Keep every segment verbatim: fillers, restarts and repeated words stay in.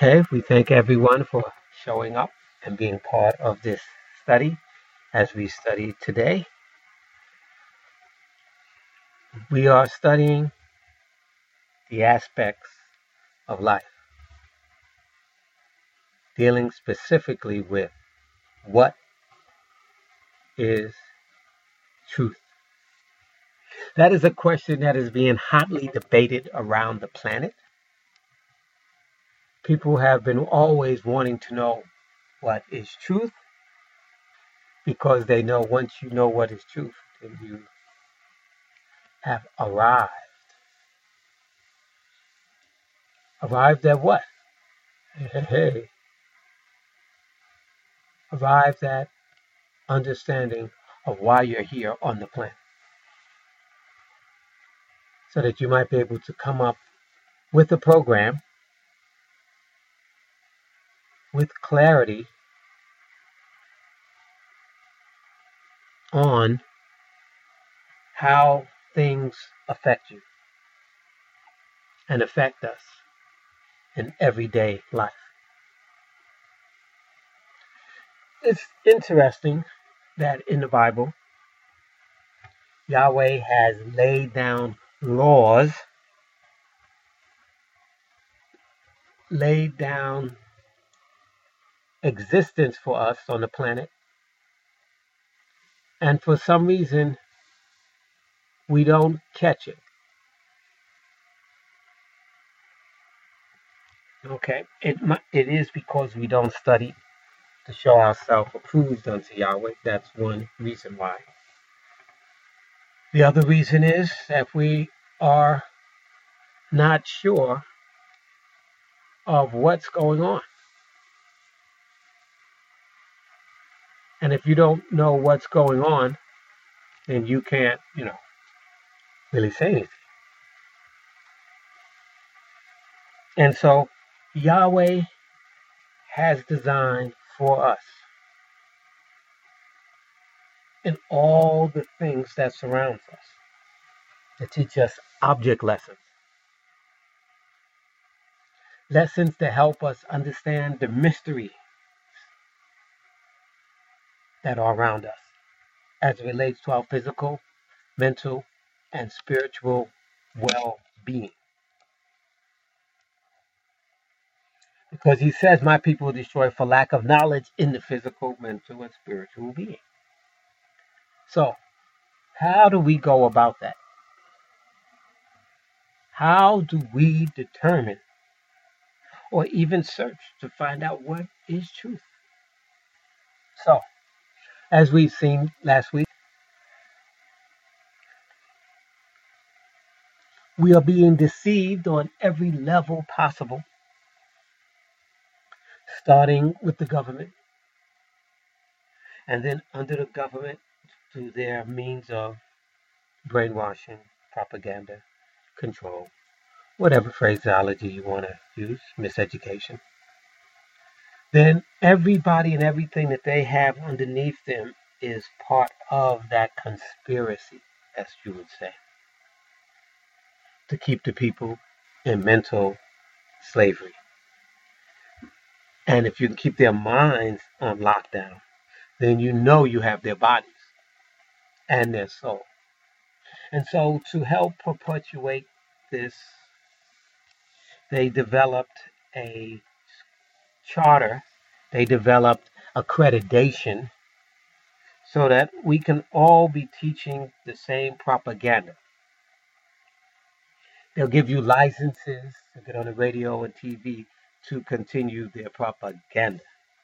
Okay, we thank everyone for showing up and being part of this study as we study today. We are studying the aspects of life, dealing specifically with what is truth. That is a question that is being hotly debated around the planet. People have been always wanting to know what is truth because they know once you know what is truth, then you have arrived. Arrived at what? Hey, hey, hey. Arrived at understanding of why you're here on the planet, so that you might be able to come up with a program with clarity on how things affect you and affect us in everyday life. It's interesting that in the Bible, Yahweh has laid down laws, laid down existence for us on the planet, and for some reason, we don't catch it. Okay, it it is because we don't study to show ourselves approved unto Yahweh. That's one reason why. The other reason is that we are not sure of what's going on. And if you don't know what's going on, then you can't, you know, really say anything. And so Yahweh has designed for us in all the things that surrounds us to teach us object lessons. Lessons to help us understand the mystery that are around us as it relates to our physical, mental, and spiritual well-being. Because he says, my people are destroyed for lack of knowledge in the physical, mental, and spiritual being. So, how do we go about that? How do we determine or even search to find out what is truth? So, as we've seen last week, we are being deceived on every level possible, starting with the government, and then under the government through their means of brainwashing, propaganda, control, whatever phraseology you want to use, miseducation. Then everybody and everything that they have underneath them is part of that conspiracy, as you would say, to keep the people in mental slavery. And if you can keep their minds on lockdown, then you know you have their bodies and their soul. And so to help perpetuate this, they developed a charter, they developed accreditation so that we can all be teaching the same propaganda. They'll give you licenses to get on the radio and T V to continue their propaganda.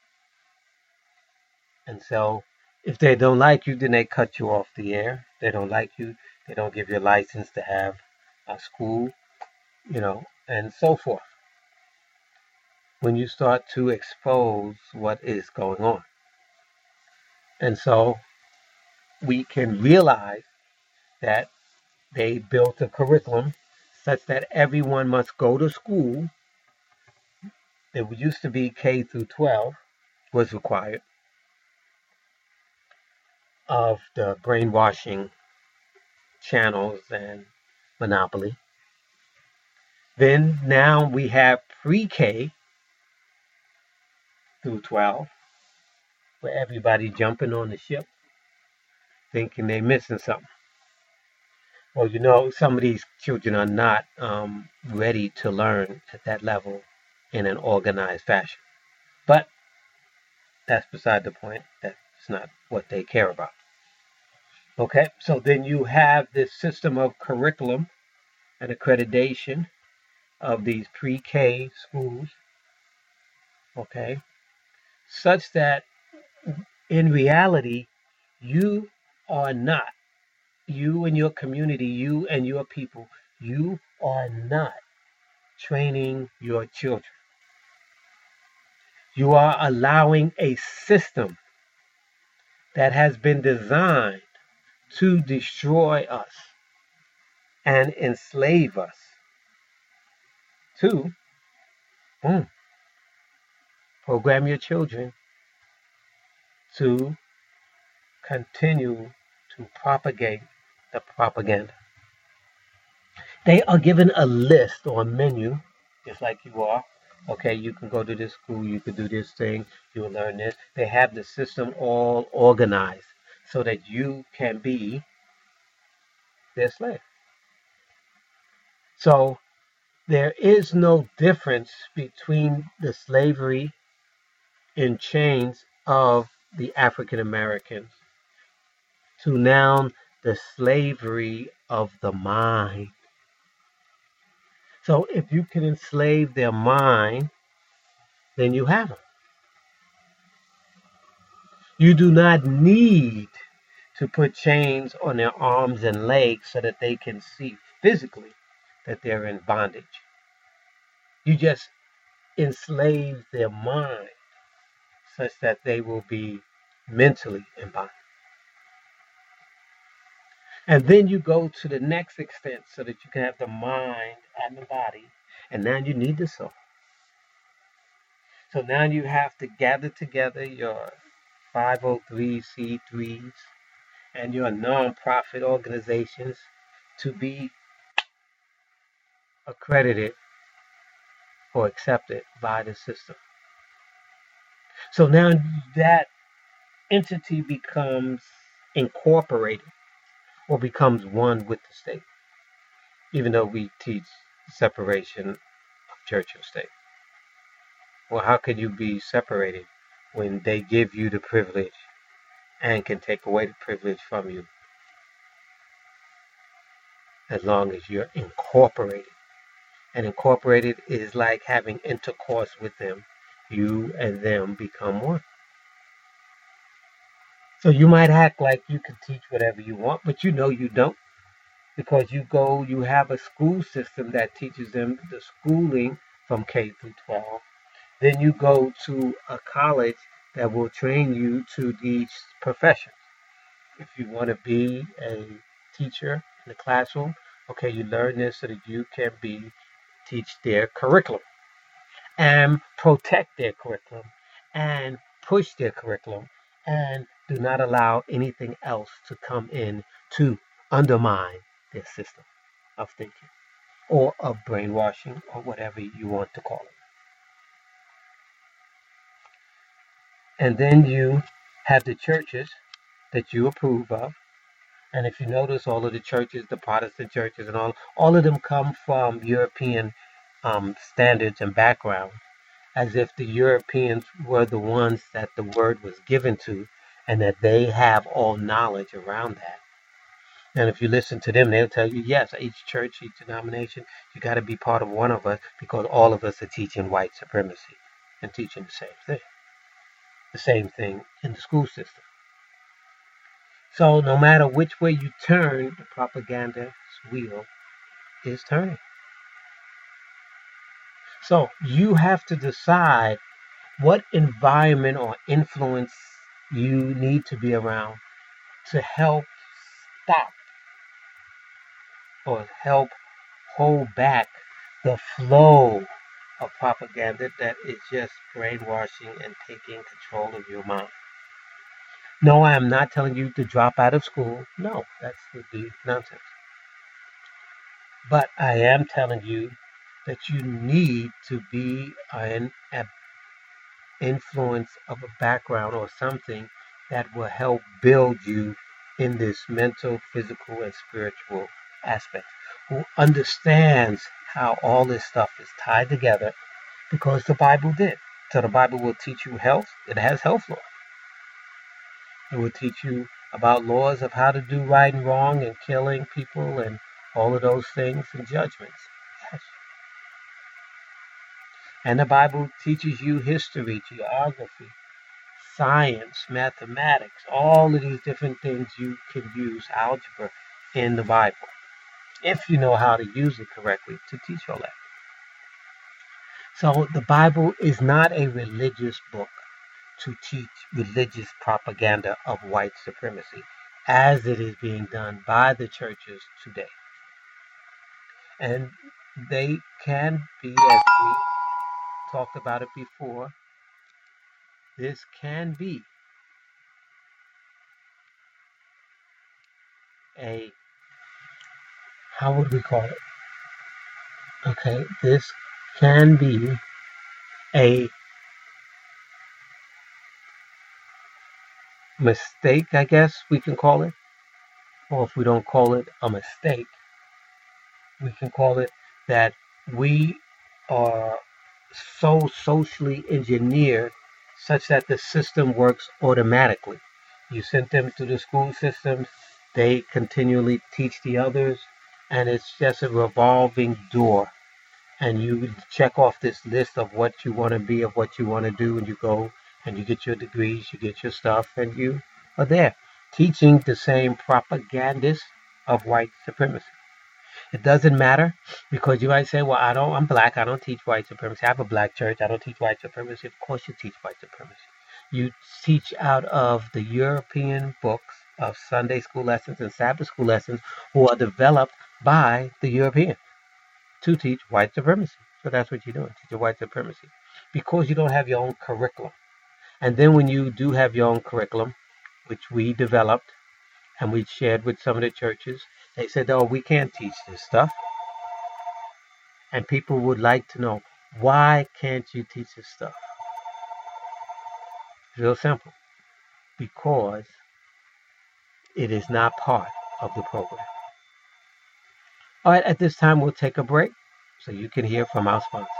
And so if they don't like you, then they cut you off the air. If they don't like you, they don't give you a license to have a school, you know, and so forth. When you start to expose what is going on. And so we can realize that they built a curriculum such that everyone must go to school. It used to be K through twelve was required of the brainwashing channels and monopoly. Then now we have pre-K through twelve, where everybody jumping on the ship thinking they're missing something. Well, you know, some of these children are not um, ready to learn at that level in an organized fashion. But that's beside the point. That's not what they care about. Okay, so then you have this system of curriculum and accreditation of these pre-K schools, okay, such that in reality, you are not, you and your community, you and your people, you are not training your children. You are allowing a system that has been designed to destroy us and enslave us to boom, program your children to continue to propagate the propaganda. They are given a list or a menu, just like you are. Okay, you can go to this school, you can do this thing, you will learn this. They have the system all organized so that you can be their slave. So there is no difference between the slavery in chains of the African Americans to now the slavery of the mind. So if you can enslave their mind, then you have them. You do not need to put chains on their arms and legs so that they can see physically that they're in bondage. You just enslave their mind such that they will be mentally in bondage. And then you go to the next extent so that you can have the mind and the body. And now you need the soul. So now you have to gather together your five oh three c threes and your nonprofit organizations to be accredited or accepted by the system. So now that entity becomes incorporated or becomes one with the state, even though we teach separation of church and state. Well, how can you be separated when they give you the privilege and can take away the privilege from you as long as you're incorporated? And incorporated is like having intercourse with them. You and them become one. So you might act like you can teach whatever you want, but you know you don't. Because you go, you have a school system that teaches them the schooling from K through twelve. Then you go to a college that will train you to these professions. If you want to be a teacher in the classroom, okay, you learn this so that you can be teach their curriculum and protect their curriculum and push their curriculum and do not allow anything else to come in to undermine their system of thinking or of brainwashing or whatever you want to call it. And then you have the churches that you approve of. And if you notice, all of the churches, the Protestant churches and all, all of them come from European um, standards and backgrounds, as if the Europeans were the ones that the word was given to and that they have all knowledge around that. And if you listen to them, they'll tell you, yes, each church, each denomination, you got to be part of one of us because all of us are teaching white supremacy and teaching the same thing. The same thing in the school system. So no matter which way you turn, the propaganda wheel is turning. So you have to decide what environment or influence you need to be around to help stop or help hold back the flow of propaganda that is just brainwashing and taking control of your mind. No, I am not telling you to drop out of school. No, that would be nonsense. But I am telling you that you need to be an influence of a background or something that will help build you in this mental, physical, and spiritual aspect, who understands how all this stuff is tied together because the Bible did. So the Bible will teach you health. It has health law. It will teach you about laws of how to do right and wrong and killing people and all of those things and judgments. Yes. And the Bible teaches you history, geography, science, mathematics, all of these different things you can use, algebra, in the Bible, if you know how to use it correctly to teach all that. So the Bible is not a religious book to teach religious propaganda of white supremacy, as it is being done by the churches today. And they can be, as we talked about it before, this can be a, how would we call it? Okay, this can be a mistake, I guess we can call it. Or if we don't call it a mistake, we can call it that we are so socially engineered such that the system works automatically. You send them to the school systems, they continually teach the others, and it's just a revolving door. And you check off this list of what you want to be, of what you want to do, and you go and you get your degrees, you get your stuff, and you are there teaching the same propagandists of white supremacy. It doesn't matter, because you might say, well, I don't, I'm black, I don't teach white supremacy. I have a black church, I don't teach white supremacy. Of course you teach white supremacy. You teach out of the European books of Sunday school lessons and Sabbath school lessons, who are developed by the Europeans to teach white supremacy. So that's what you're doing, teach white supremacy, because you don't have your own curriculum. And then when you do have your own curriculum, which we developed and we shared with some of the churches, they said, oh, we can't teach this stuff. And people would like to know, why can't you teach this stuff? It's real simple. Because it is not part of the program. All right, at this time, we'll take a break so you can hear from our sponsors.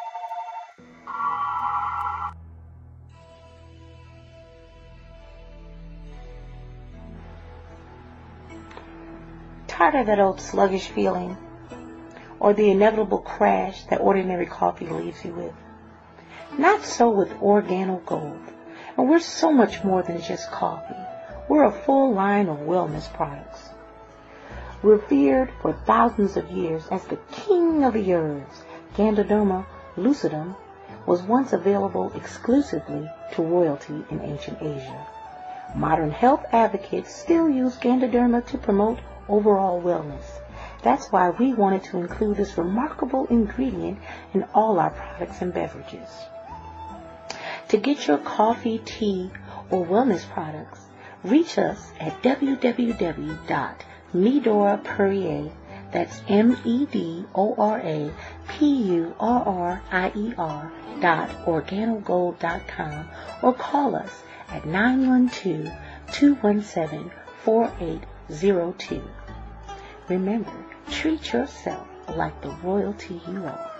Tired of that old sluggish feeling, or the inevitable crash that ordinary coffee leaves you with? Not so with Organo Gold. And we're so much more than just coffee. We're a full line of wellness products. Revered for thousands of years as the king of the herbs, Ganoderma lucidum was once available exclusively to royalty in ancient Asia. Modern health advocates still use Ganoderma to promote overall wellness. That's why we wanted to include this remarkable ingredient in all our products and beverages. To get your coffee, tea, or wellness products, reach us at w w w dot medora purrier, that's M E D O R A P U R R I E R dot organogold dot com, or call us at nine one two, two one seven, four eight zero two. Remember, treat yourself like the royalty you are.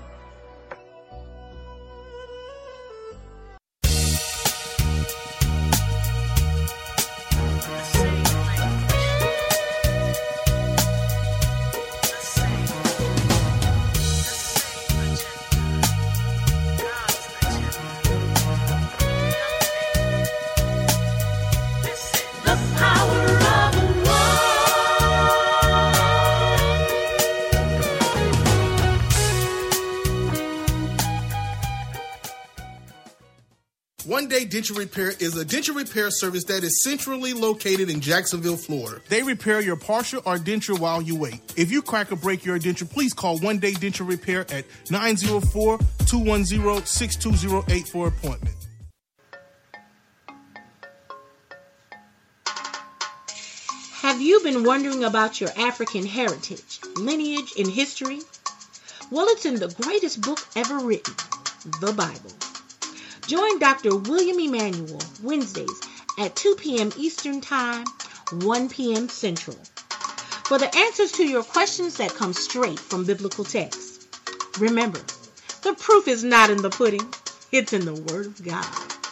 One Day Denture Repair is a denture repair service that is centrally located in Jacksonville, Florida. They repair your partial or denture while you wait. If you crack or break your denture, please call One Day Denture Repair at nine oh four, two one zero, six two zero eight for an appointment. Have you been wondering about your African heritage, lineage, and history? Well, it's in the greatest book ever written, the Bible. Join Doctor William Emanuel Wednesdays at two p.m. Eastern Time, one p.m. Central, for the answers to your questions that come straight from biblical texts. Remember, the proof is not in the pudding, it's in the Word of God.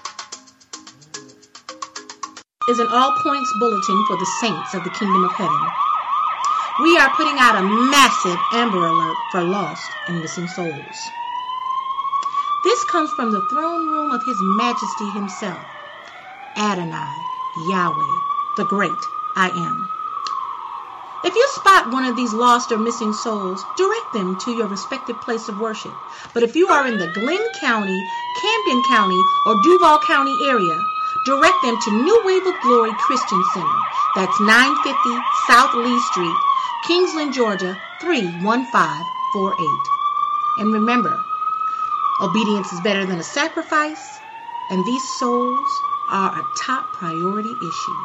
Is an all-points bulletin for the saints of the Kingdom of Heaven. We are putting out a massive Amber Alert for lost and missing souls. This comes from the throne room of His Majesty Himself, Adonai, Yahweh, the Great I Am. If you spot one of these lost or missing souls, direct them to your respective place of worship. But if you are in the Glenn County, Camden County, or Duval County area, direct them to New Wave of Glory Christian Center. That's nine fifty South Lee Street, Kingsland, Georgia, three one five four eight. And remember, obedience is better than a sacrifice, and these souls are a top priority issue.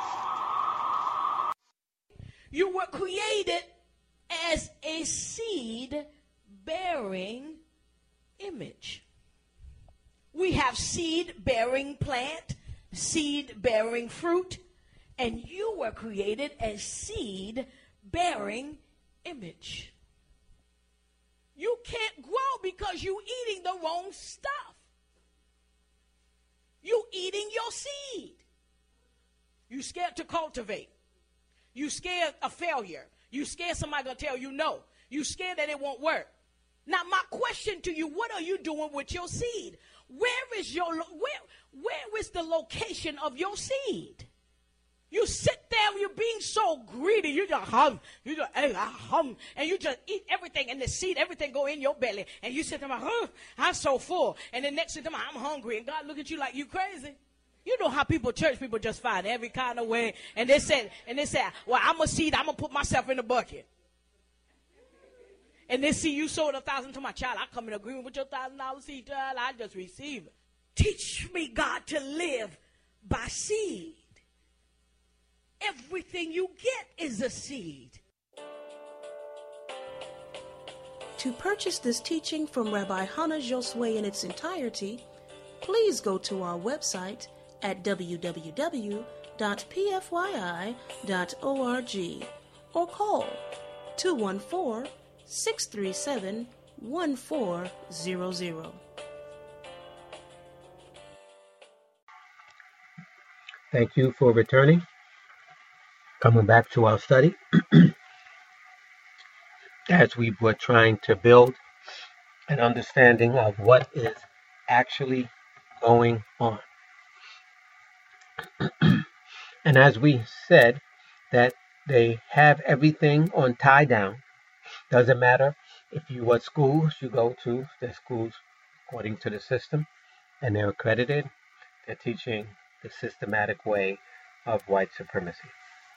You were created as a seed-bearing image. We have seed-bearing plant, seed-bearing fruit, and you were created as seed-bearing image. You can't grow because you're eating the wrong stuff. You eating your seed. You scared to cultivate. You scared of failure. You scared somebody gonna tell you no. You scared that it won't work. Now my question to you, what are you doing with your seed? Where is your where where is the location of your seed? You sit there, you're being so greedy. You just hum, you just eh, hum, and you just eat everything, and the seed, everything go in your belly, and you sit there, huh, I'm so full, and the next thing, I'm hungry, and God look at you like you crazy. You know how people, church people, just find every kind of way, and they said, and they said, well, I'm a seed, I'm gonna put myself in the bucket. And they see you sold a thousand to my child. I come in agreement with your thousand dollar seed, child. I just receive it. Teach me, God, to live by seed. Everything you get is a seed. To purchase this teaching from Rabbi Hannah Josue in its entirety, please go to our website at w w w dot p f y i dot org or call two one four, six three seven, one four zero zero. Thank you for returning. Coming back to our study, as we were trying to build an understanding of what is actually going on. And as we said, that they have everything on tie down. Doesn't matter if you what schools you go to, the schools according to the system, and they're accredited, they're teaching the systematic way of white supremacy.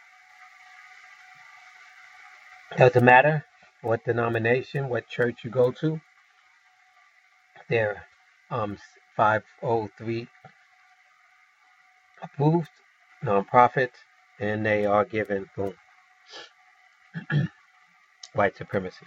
Doesn't matter what denomination, what church you go to, they're um, five oh three approved, nonprofits, and they are given, boom, white supremacy.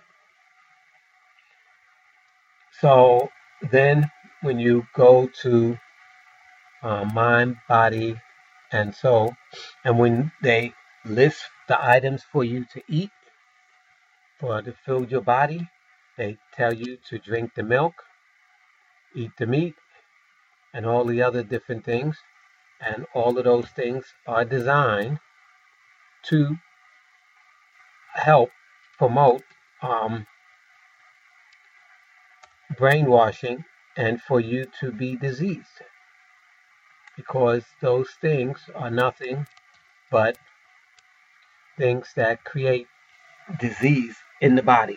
So then when you go to uh, mind, body, and soul, and when they list the items for you to eat, for to fill your body, they tell you to drink the milk, eat the meat, and all the other different things. And all of those things are designed to help promote um, brainwashing and for you to be diseased. Because those things are nothing but things that create disease in the body.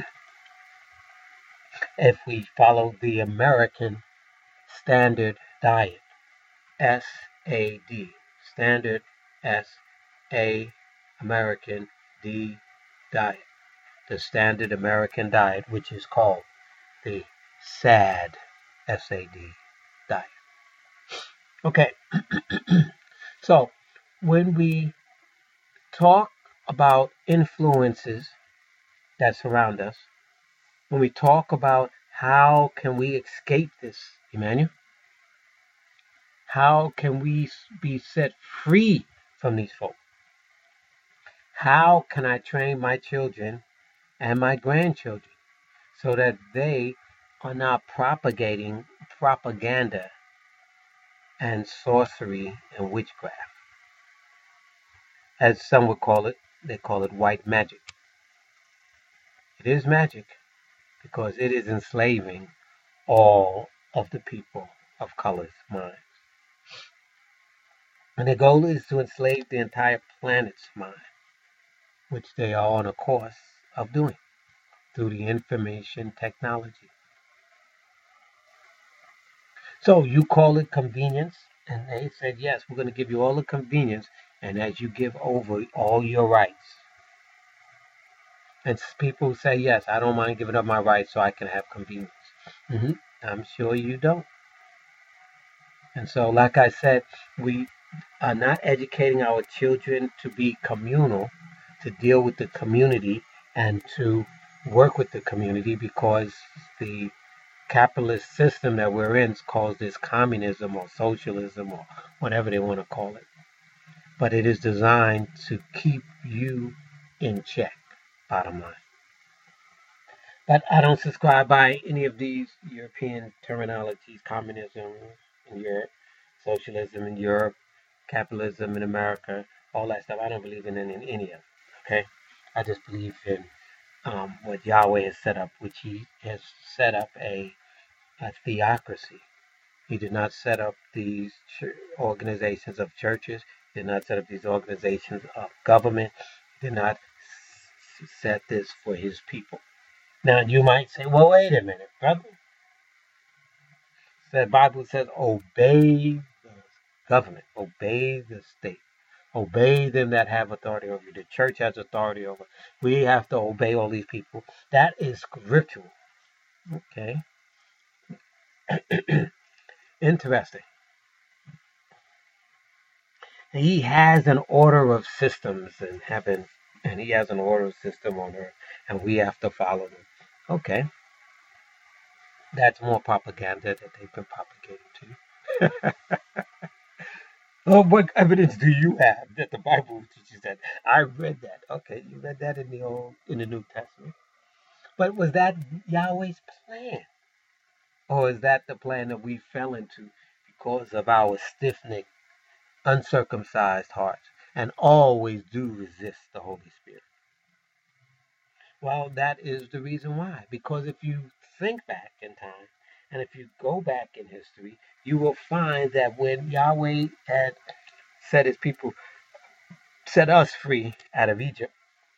If we follow the American Standard Diet, S A D, Standard S A American D Diet, the Standard American Diet, which is called the S A D, S A D Diet. Okay, so when we talk about influences that surround us, when we talk about how can we escape this, Emmanuel, How can we be set free from these folks? How can I train my children and my grandchildren so that they are not propagating propaganda and sorcery and witchcraft? As some would call it, they call it white magic. It is magic because it is enslaving all of the people of color's minds. And the goal is to enslave the entire planet's mind, which they are on a course of doing through the information technology. So you call it convenience, and they said, yes, we're going to give you all the convenience, and as you give over all your rights. And people say, yes, I don't mind giving up my rights so I can have convenience. Mm-hmm. I'm sure you don't. And so, like I said, we are not educating our children to be communal, to deal with the community and to work with the community, because the capitalist system that we're in calls this communism or socialism or whatever they want to call it. But it is designed to keep you in check, bottom line. But I don't subscribe by any of these European terminologies, communism in Europe, socialism in Europe, capitalism in America, all that stuff. I don't believe in any, in any of it, okay? I just believe in um, what Yahweh has set up, which he has set up a, a theocracy. He did not set up these organizations of churches. He did not set up these organizations of government. He did not s- set this for his people. Now, you might say, well, wait a minute, brother. The Bible says, obey the government, obey the state, obey them that have authority over you. The church has authority over. We have to obey all these people. That is scriptural. Okay. Interesting. He has an order of systems in heaven, and he has an order of system on earth, and we have to follow them. Okay. That's more propaganda that they've been propagating to you. Oh, what evidence do you have that the Bible teaches that? I read that. Okay, you read that in the old, in the New Testament. But was that Yahweh's plan? Or is that the plan that we fell into because of our stiff-necked, uncircumcised hearts and always do resist the Holy Spirit? Well, that is the reason why. Because if you think back in time, and if you go back in history, you will find that when Yahweh had set his people, set us free out of Egypt,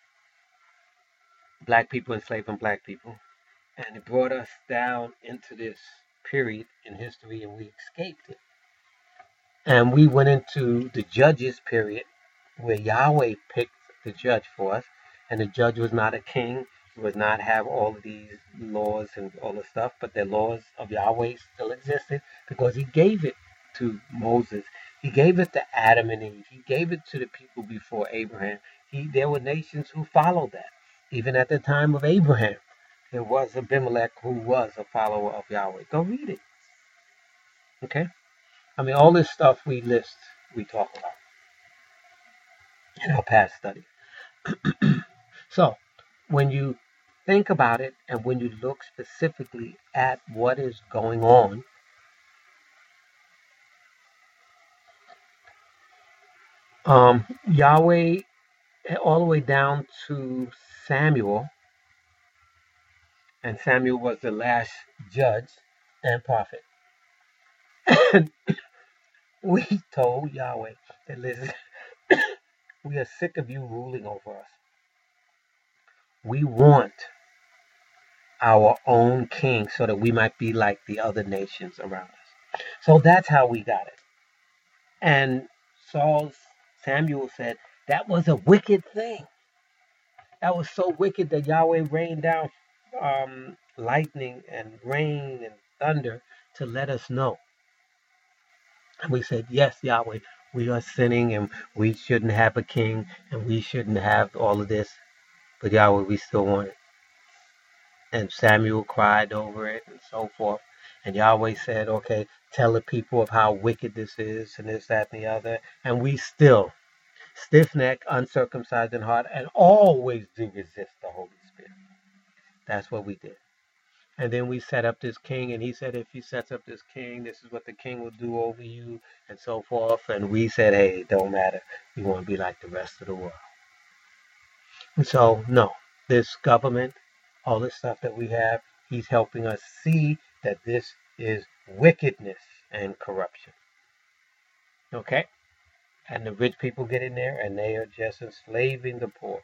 black people enslaving black people, and it brought us down into this period in history, and we escaped it. And we went into the judges period, where Yahweh picked the judge for us, and the judge was not a king. He would not have all of these laws and all the stuff, but the laws of Yahweh still existed because he gave it to Moses. He gave it to Adam and Eve. He gave it to the people before Abraham. He, there were nations who followed that. Even at the time of Abraham, there was Abimelech who was a follower of Yahweh. Go read it. Okay? I mean, all this stuff we list, we talk about in our past study. So, when you think about it and when you look specifically at what is going on, um, Yahweh, all the way down to Samuel, and Samuel was the last judge and prophet. And we told Yahweh that, listen, we are sick of you ruling over us. We want our own king so that we might be like the other nations around us. So that's how we got it. And Saul, Samuel said, that was a wicked thing. That was so wicked that Yahweh rained down um, lightning and rain and thunder to let us know. And we said, yes, Yahweh, we are sinning and we shouldn't have a king and we shouldn't have all of this. But Yahweh, we still want it. And Samuel cried over it and so forth. And Yahweh said, okay, tell the people of how wicked this is and this, that, and the other. And we still, stiff-necked, uncircumcised in heart, and always do resist the Holy Spirit. That's what we did. And then we set up this king, and he said, if he sets up this king, this is what the king will do over you, and so forth. And we said, hey, it don't matter. We want to be like the rest of the world. And so, no, this government, all this stuff that we have, he's helping us see that this is wickedness and corruption. Okay? And the rich people get in there, and they are just enslaving the poor.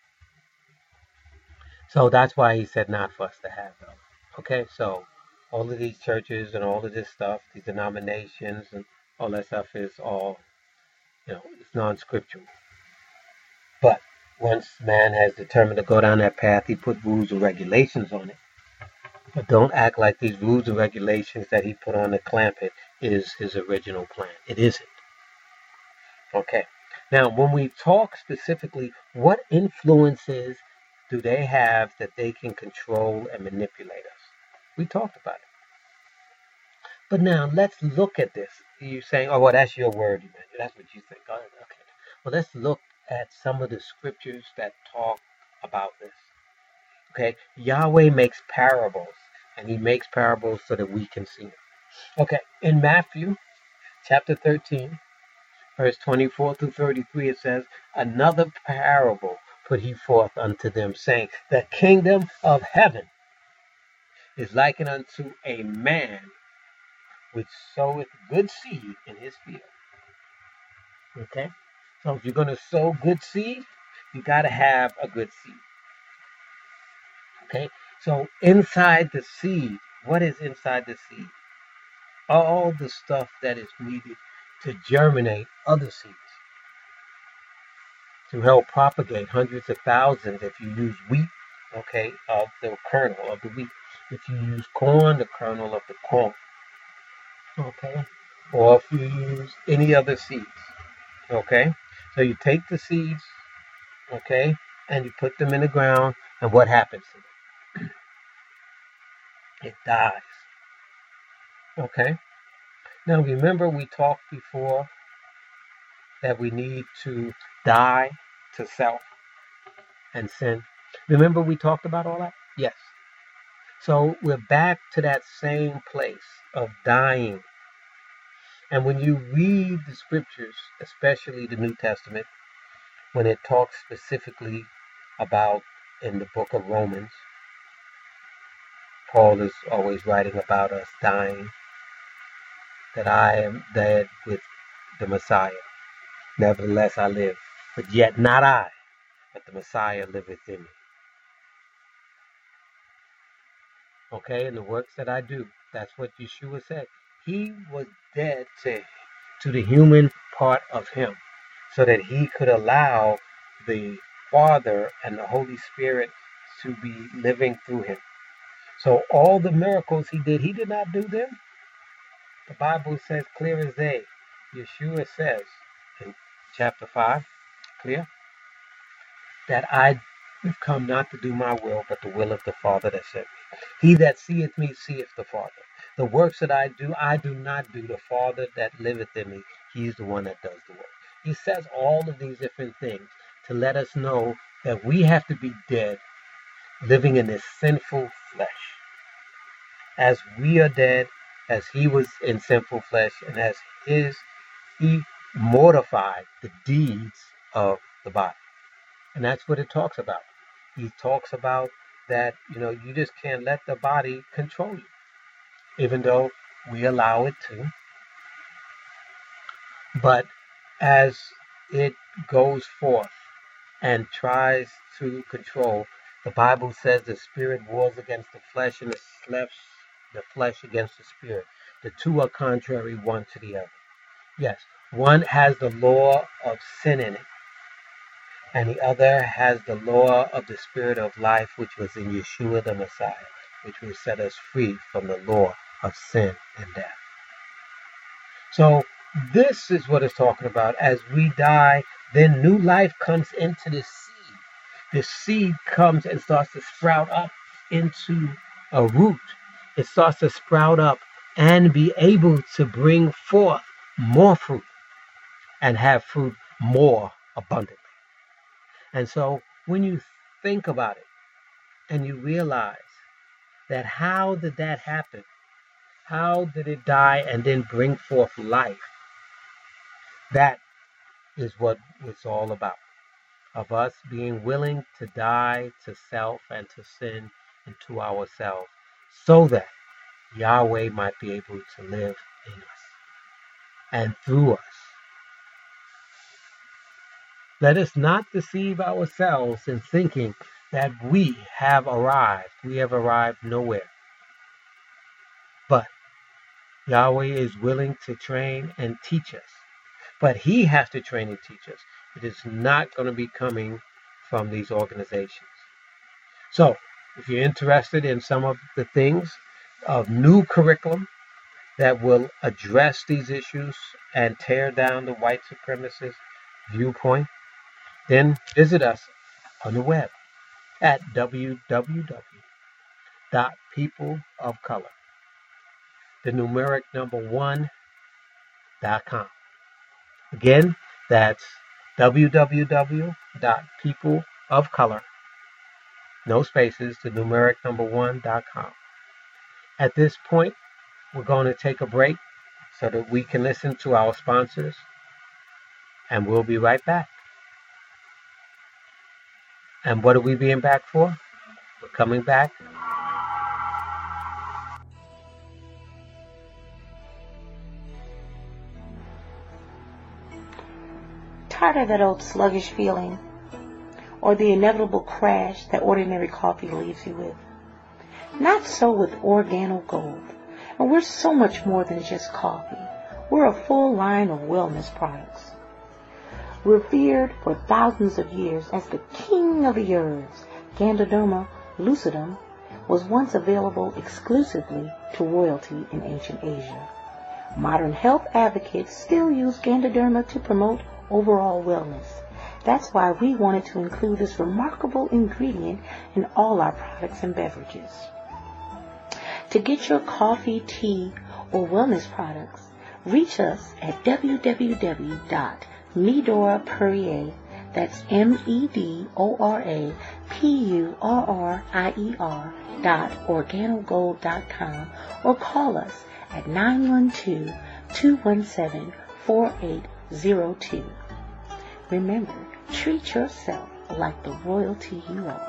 So that's why he said not for us to have them. Okay, so all of these churches and all of this stuff, these denominations and all that stuff is all, you know, it's non-scriptural. But once man has determined to go down that path, he put rules and regulations on it. But don't act like these rules and regulations that he put on to clamp it is his original plan. It isn't. Okay. Now, when we talk specifically, what influences do they have that they can control and manipulate us? We talked about it. But now, let's look at this. You're saying, oh, well, that's your word, Emmanuel. That's what you think. Oh, okay. Well, let's look at some of the scriptures that talk about this. Okay, Yahweh makes parables, and he makes parables so that we can see them. Okay, in Matthew chapter thirteen, verse twenty-four through thirty-three, it says, another parable put he forth unto them, saying, the kingdom of heaven is likened unto a man which soweth good seed in his field. Okay? So if you're going to sow good seed, you got to have a good seed. Okay? So inside the seed, what is inside the seed? All the stuff that is needed to germinate other seeds. To help propagate hundreds of thousands if you use wheat, okay, of the kernel of the wheat. If you use corn, the kernel of the corn. Okay? Or if you use any other seeds. Okay? So you take the seeds, okay, and you put them in the ground, and what happens to them? It dies. Okay? Now remember we talked before that we need to die to self and sin. Remember we talked about all that? Yes. So we're back to that same place of dying. And when you read the scriptures, especially the New Testament, when it talks specifically about in the book of Romans, Paul is always writing about us dying, that I am dead with the Messiah. Nevertheless I live, but yet not I, but the Messiah liveth in me. Okay, and the works that I do, that's what Yeshua said. He was dead to, to the human part of him, so that he could allow the Father and the Holy Spirit to be living through him. So all the miracles he did, he did not do them. The Bible says clear as day. Yeshua says in chapter five, clear, that I have come not to do my will, but the will of the Father that sent me. He that seeth me seeth the Father. The works that I do, I do not do. The Father that liveth in me, he's the one that does the work. He says all of these different things to let us know that we have to be dead, living in this sinful flesh. As we are dead, as he was in sinful flesh, and as his, he mortified the deeds of the body. And that's what it talks about. He talks about that, you know, you just can't let the body control you, even though we allow it to. But as it goes forth and tries to control, the Bible says the spirit wars against the flesh and the flesh, the flesh against the spirit. The two are contrary one to the other. Yes, one has the law of sin in it, and the other has the law of the spirit of life, which was in Yeshua the Messiah, which will set us free from the law of sin and death. So this is what it's talking about. As we die, then new life comes into the seed. The seed comes and starts to sprout up into a root. it starts to sprout up and be able to bring forth more fruit and have fruit more abundantly. And so when you think about it and you realize that how did that happen? How did it die and then bring forth life? That is what it's all about. Of us being willing to die to self and to sin and to ourselves so that Yahweh might be able to live in us and through us. Let us not deceive ourselves in thinking that we have arrived. We have arrived nowhere. But Yahweh is willing to train and teach us. But He has to train and teach us. It is not going to be coming from these organizations. So, if you're interested in some of the things of new curriculum that will address these issues and tear down the white supremacist viewpoint, then visit us on the web at w w w dot people of color, the numeric number one dot com. Again, that's w w w dot people of color, no spaces, the numeric number one dot com. At this point, we're going to take a break so that we can listen to our sponsors, and we'll be right back. And what are we being back for? We're coming back. Tired of that old sluggish feeling or the inevitable crash that ordinary coffee leaves you with? Not so with Organo Gold. And we're so much more than just coffee. We're a full line of wellness products. Revered for thousands of years as the king of the herbs, Ganoderma lucidum was once available exclusively to royalty in ancient Asia. Modern health advocates still use Ganoderma to promote overall wellness. That's why we wanted to include this remarkable ingredient in all our products and beverages. To get your coffee, tea, or wellness products, reach us at w w w dot medora purrier, that's M E D O R A P U R R I E R dot organogold dot com, or call us at nine one two, two one seven, four eight zero two. Remember, treat yourself like the royalty you are.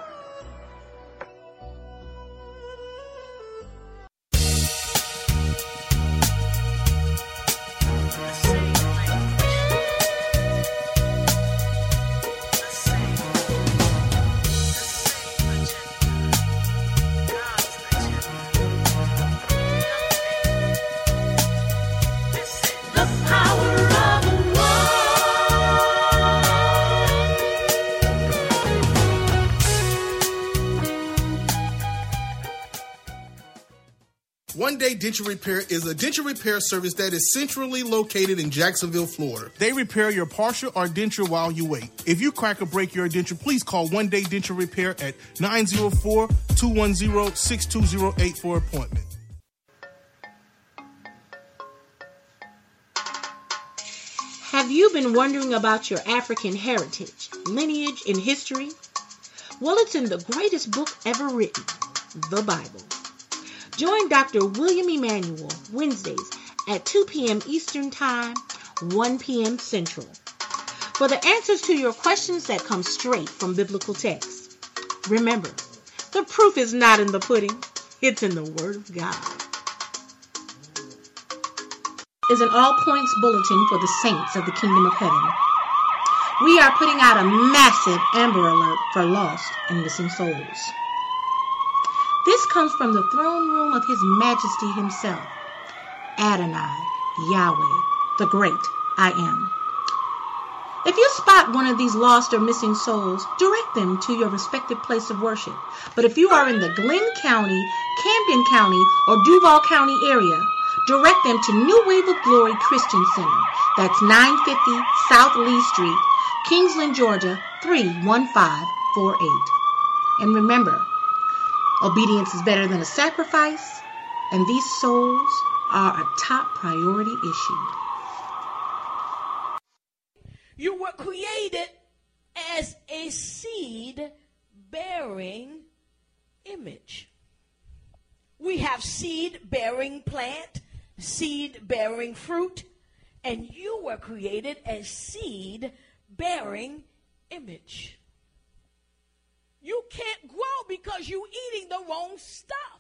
One Day Denture Repair is a denture repair service that is centrally located in Jacksonville, Florida. They repair your partial or denture while you wait. If you crack or break your denture, please call One Day Denture Repair at nine zero four, two one zero, six two zero eight for appointment. Have you been wondering about your African heritage, lineage, and history? Well, it's in the greatest book ever written, the Bible. Join Doctor William Emanuel Wednesdays at two p.m. Eastern Time, one p.m. Central, for the answers to your questions that come straight from biblical texts. Remember, the proof is not in the pudding, it's in the Word of God. Is an all-points bulletin for the saints of the Kingdom of Heaven. We are putting out a massive Amber Alert for lost and missing souls. This comes from the throne room of His Majesty Himself, Adonai, Yahweh, the great I Am. If you spot one of these lost or missing souls, direct them to your respective place of worship. But if you are in the Glenn County, Camden County, or Duval County area, direct them to New Wave of Glory Christian Center. That's nine fifty South Lee Street, Kingsland, Georgia, three one five four eight. And remember, obedience is better than a sacrifice, and these souls are a top priority issue. You were created as a seed-bearing image. We have seed-bearing plant, seed-bearing fruit, and you were created as seed-bearing image. You can't grow because you're eating the wrong stuff.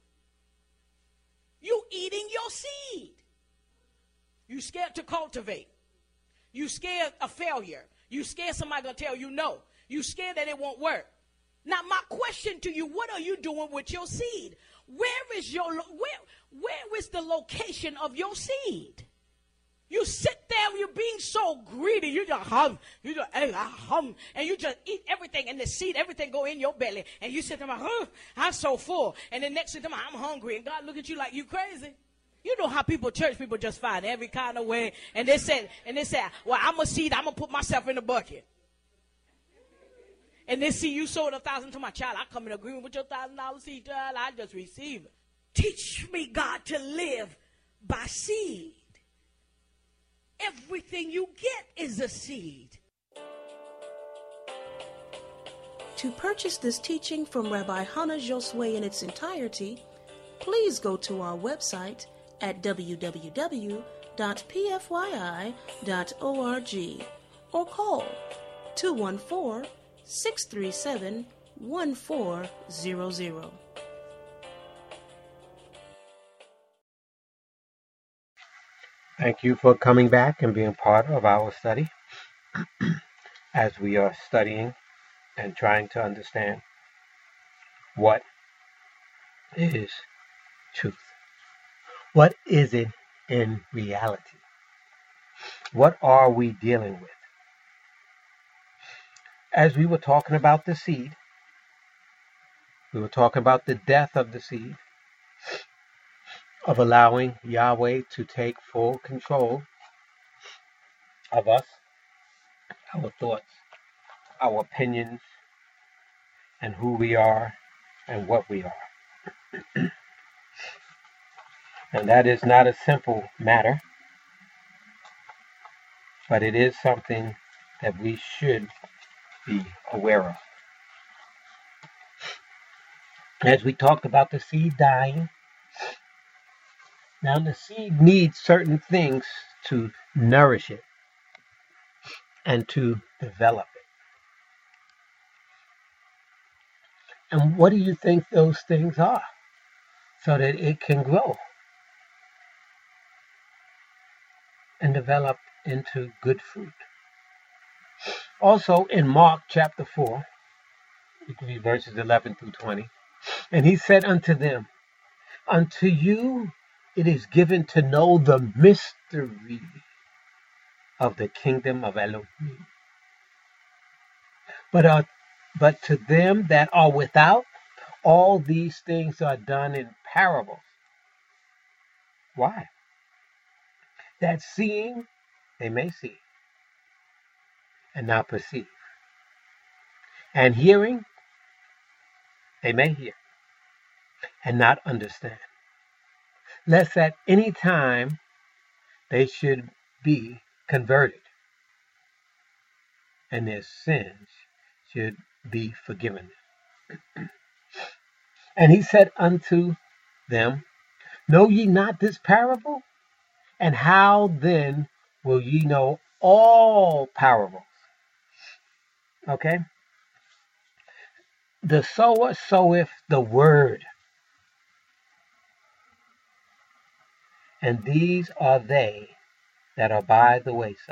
You eating your seed. You scared to cultivate. You scared of failure. You scared somebody gonna tell you no. You scared that it won't work. Now my question to you, what are you doing with your seed? Where is your where where is the location of your seed? You sit there, you're being so greedy. You just hum, you just hey, I hum, and you just eat everything, and the seed, everything go in your belly, and you sit there like, huh, I'm so full. And then next thing, I'm hungry, and God look at you like you crazy. You know how people, church people, just find every kind of way, and they said, and they say, well, I'm a seed, I'm gonna put myself in the bucket. And they see you sold a thousand to my child. I come in agreement with your thousand dollar seed, child. I just receive it. Teach me, God, to live by seed. Everything you get is a seed. To purchase this teaching from Rabbi Hannah Josue in its entirety, please go to our website at w w w dot p f y i dot org or call two one four, six three seven, one four zero zero. Thank you for coming back and being part of our study as we are studying and trying to understand what is truth. What is it in reality? What are we dealing with? As we were talking about the seed, we were talking about the death of the seed, of allowing Yahweh to take full control of us, our thoughts, our opinions, and who we are and what we are. And that is not a simple matter, but it is something that we should be aware of. As we talked about the seed dying, now the seed needs certain things to nourish it and to develop it. And what do you think those things are so that it can grow and develop into good fruit? Also in Mark chapter four, you can read verses eleven through twenty, and he said unto them, unto you it is given to know the mystery of the kingdom of Elohim. But, uh, but to them that are without, all these things are done in parables. Why? That seeing they may see and not perceive, and hearing they may hear and not understand, lest at any time they should be converted and their sins should be forgiven. And he said unto them, know ye not this parable? And how then will ye know all parables? Okay? The sower soweth the word. And these are they that are by the wayside.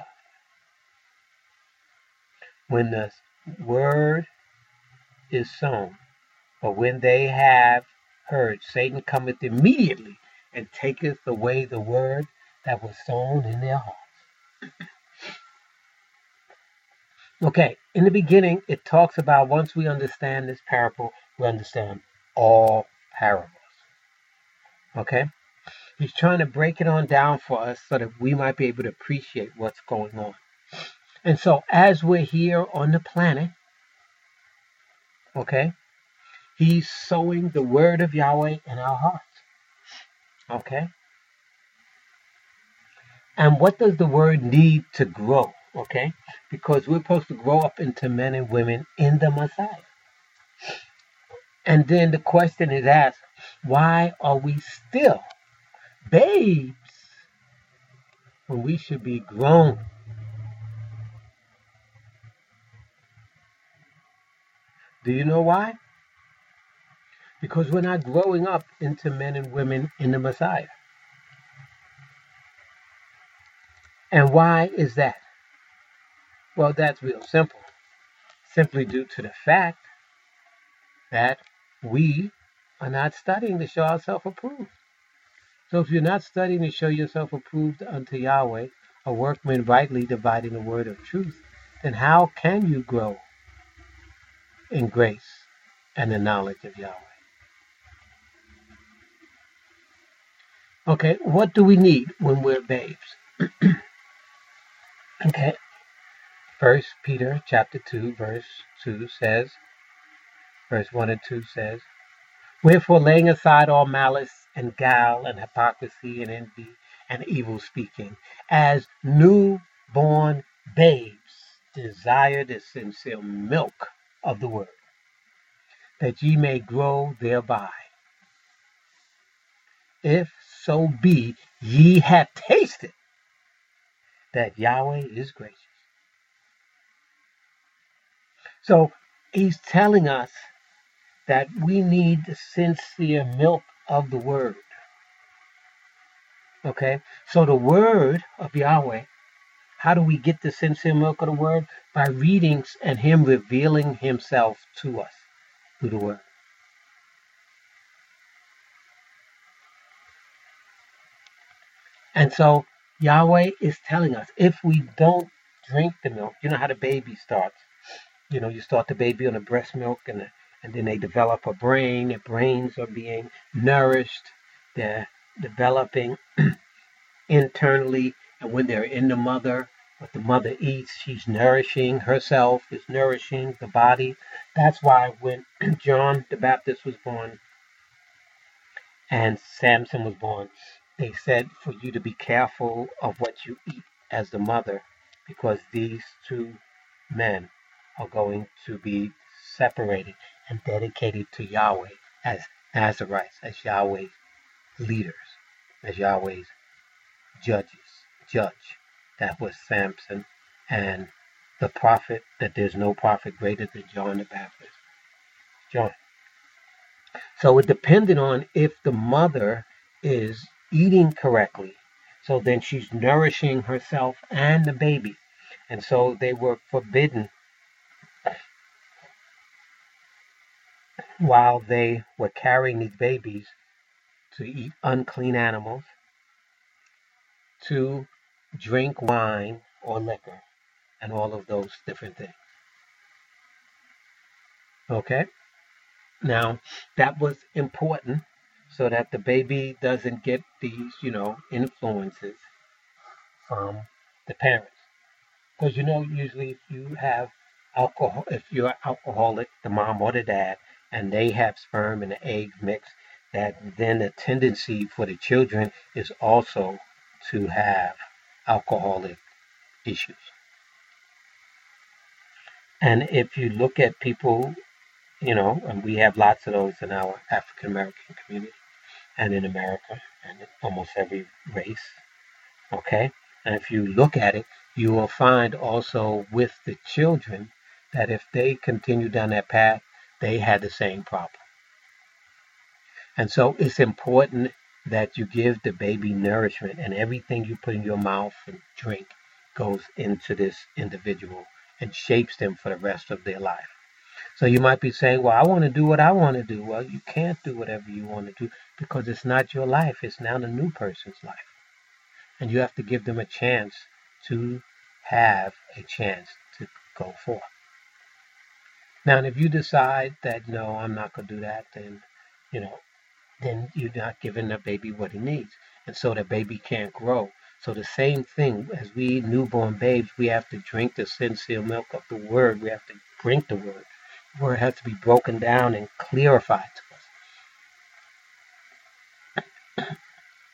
When the word is sown, but when they have heard, Satan cometh immediately and taketh away the word that was sown in their hearts. Okay, in the beginning, it talks about once we understand this parable, we understand all parables. Okay? He's trying to break it on down for us so that we might be able to appreciate what's going on. And so as we're here on the planet, okay, he's sowing the word of Yahweh in our hearts. Okay? And what does the word need to grow? Okay? Because we're supposed to grow up into men and women in the Messiah. And then the question is asked, why are we still babes when we should be grown? Do you know why? Because we're not growing up into men and women in the Messiah. And why is that? Well, that's real simple. Simply due to the fact that we are not studying to show ourselves approved. So if you're not studying to show yourself approved unto Yahweh, a workman rightly dividing the word of truth, then how can you grow in grace and the knowledge of Yahweh? Okay, what do we need when we're babes? Okay, First Peter chapter two, verse two says, verse one and two says, wherefore laying aside all malice and guile and hypocrisy and envy and evil speaking, as newborn babes desire the sincere milk of the word, that ye may grow thereby. If so be ye have tasted that Yahweh is gracious. So he's telling us that we need the sincere milk of the word. Okay? So the word of Yahweh, how do we get the sincere milk of the word? By readings and him revealing himself to us through the word. And so Yahweh is telling us, if we don't drink the milk, you know how the baby starts. You know, you start the baby on the breast milk, and the, and then they develop a brain. Their brains are being nourished. They're developing internally. And when they're in the mother, what the mother eats, she's nourishing herself, is nourishing the body. That's why when John the Baptist was born and Samson was born, they said for you to be careful of what you eat as the mother, because these two men are going to be separated and dedicated to Yahweh as Nazarites, as Yahweh's leaders, as Yahweh's judges, judge. That was Samson and the prophet, that there's no prophet greater than John the Baptist. John. So it depended on if the mother is eating correctly. So then she's nourishing herself and the baby. And so they were forbidden while they were carrying these babies to eat unclean animals, to drink wine or liquor, and all of those different things. Okay? Now, that was important so that the baby doesn't get these, you know, influences from the parents. Because, you know, usually if you have alcohol, if you're alcoholic, the mom or the dad, and they have sperm and the eggs mixed, that then the tendency for the children is also to have alcoholic issues. And if you look at people, you know, and we have lots of those in our African American community and in America and in almost every race, okay? And if you look at it, you will find also with the children that if they continue down that path, they had the same problem. And so it's important that you give the baby nourishment, and everything you put in your mouth and drink goes into this individual and shapes them for the rest of their life. So you might be saying, well, I want to do what I want to do. Well, you can't do whatever you want to do because it's not your life. It's now the new person's life. And you have to give them a chance to have a chance to go forth. Now, if you decide that, no, I'm not going to do that, then, you know, then you're not giving the baby what he needs. And so the baby can't grow. So the same thing, as we newborn babes, we have to drink the sincere milk of the word. We have to drink the word. The word has to be broken down and clarified to us.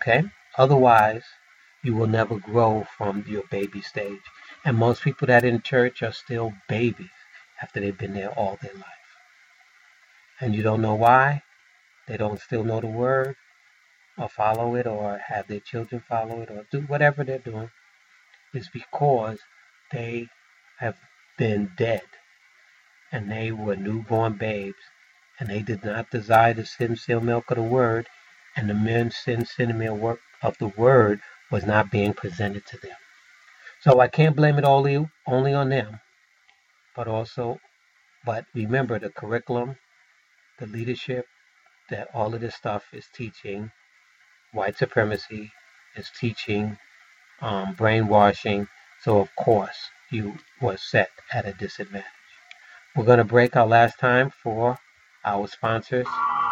Okay? Otherwise, you will never grow from your baby stage. And most people that in church are still babies after they've been there all their life. And you don't know why. They don't still know the word or follow it or have their children follow it or do whatever they're doing. It's because they have been dead and they were newborn babes and they did not desire the sincere milk of the word, and the men sincere milk of the word was not being presented to them. So I can't blame it only only on them, but also, but remember the curriculum, the leadership, that all of this stuff is teaching white supremacy, is teaching um, brainwashing. So of course you were set at a disadvantage. We're going to break our last time for our sponsors.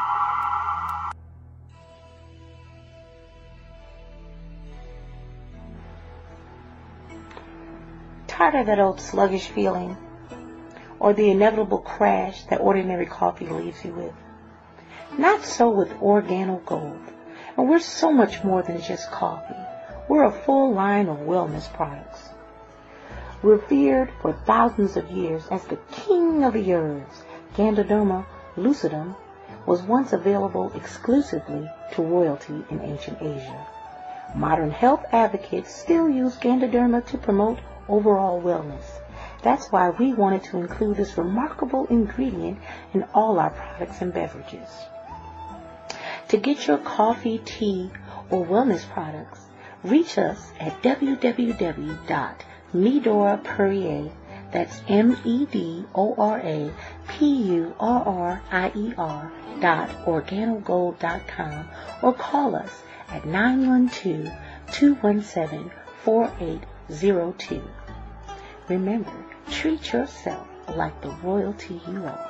Tired of that old sluggish feeling or the inevitable crash that ordinary coffee leaves you with? Not so with Organo Gold. And we're so much more than just coffee. We're a full line of wellness products. Revered for thousands of years as the king of the herbs, Ganoderma lucidum was once available exclusively to royalty in ancient Asia. Modern health advocates still use Ganoderma to promote overall wellness. That's why we wanted to include this remarkable ingredient in all our products and beverages. To get your coffee, tea, or wellness products, reach us at w w w dot medora purrier, that's M E D O R A P U R R I E R dot organogold dot com or call us at nine one two, two one seven, four eight zero two. Remember, treat yourself like the royalty you are.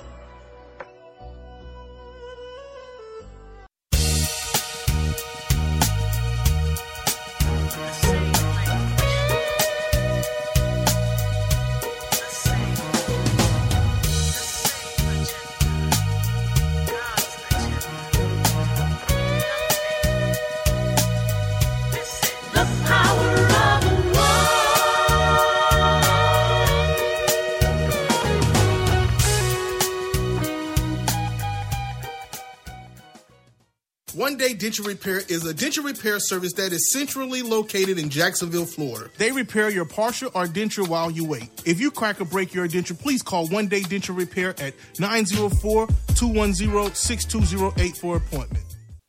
One Day Denture Repair is a denture repair service that is centrally located in Jacksonville, Florida. They repair your partial or denture while you wait. If you crack or break your denture, please call One Day Denture Repair at nine oh four, two one zero, six two zero eight for appointment.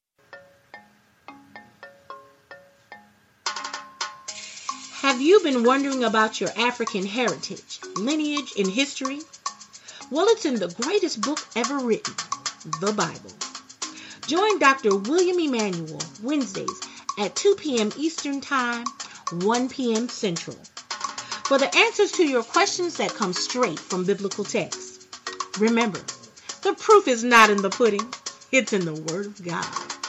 Have you been wondering about your African heritage, lineage, and history? Well, it's in the greatest book ever written, the Bible. Join Doctor William Emanuel Wednesdays at two p.m. Eastern Time, one p.m. Central, for the answers to your questions that come straight from biblical texts. Remember, the proof is not in the pudding, it's in the Word of God.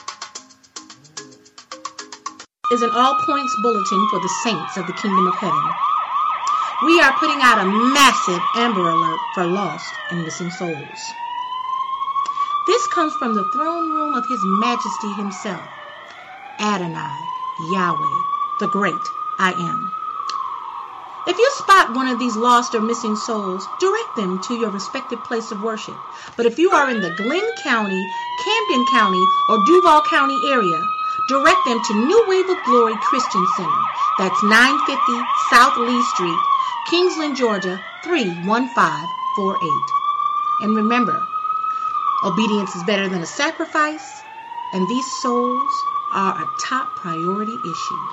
Is an all-points bulletin for the saints of the Kingdom of Heaven. We are putting out a massive Amber Alert for lost and missing souls. This comes from the throne room of His Majesty Himself, Adonai, Yahweh, the great I Am. If you spot one of these lost or missing souls, direct them to your respective place of worship. But if you are in the Glenn County, Camden County, or Duval County area, direct them to New Wave of Glory Christian Center. That's nine fifty South Lee Street, Kingsland, Georgia, three one five four eight. And remember, obedience is better than a sacrifice, and these souls are a top priority issue.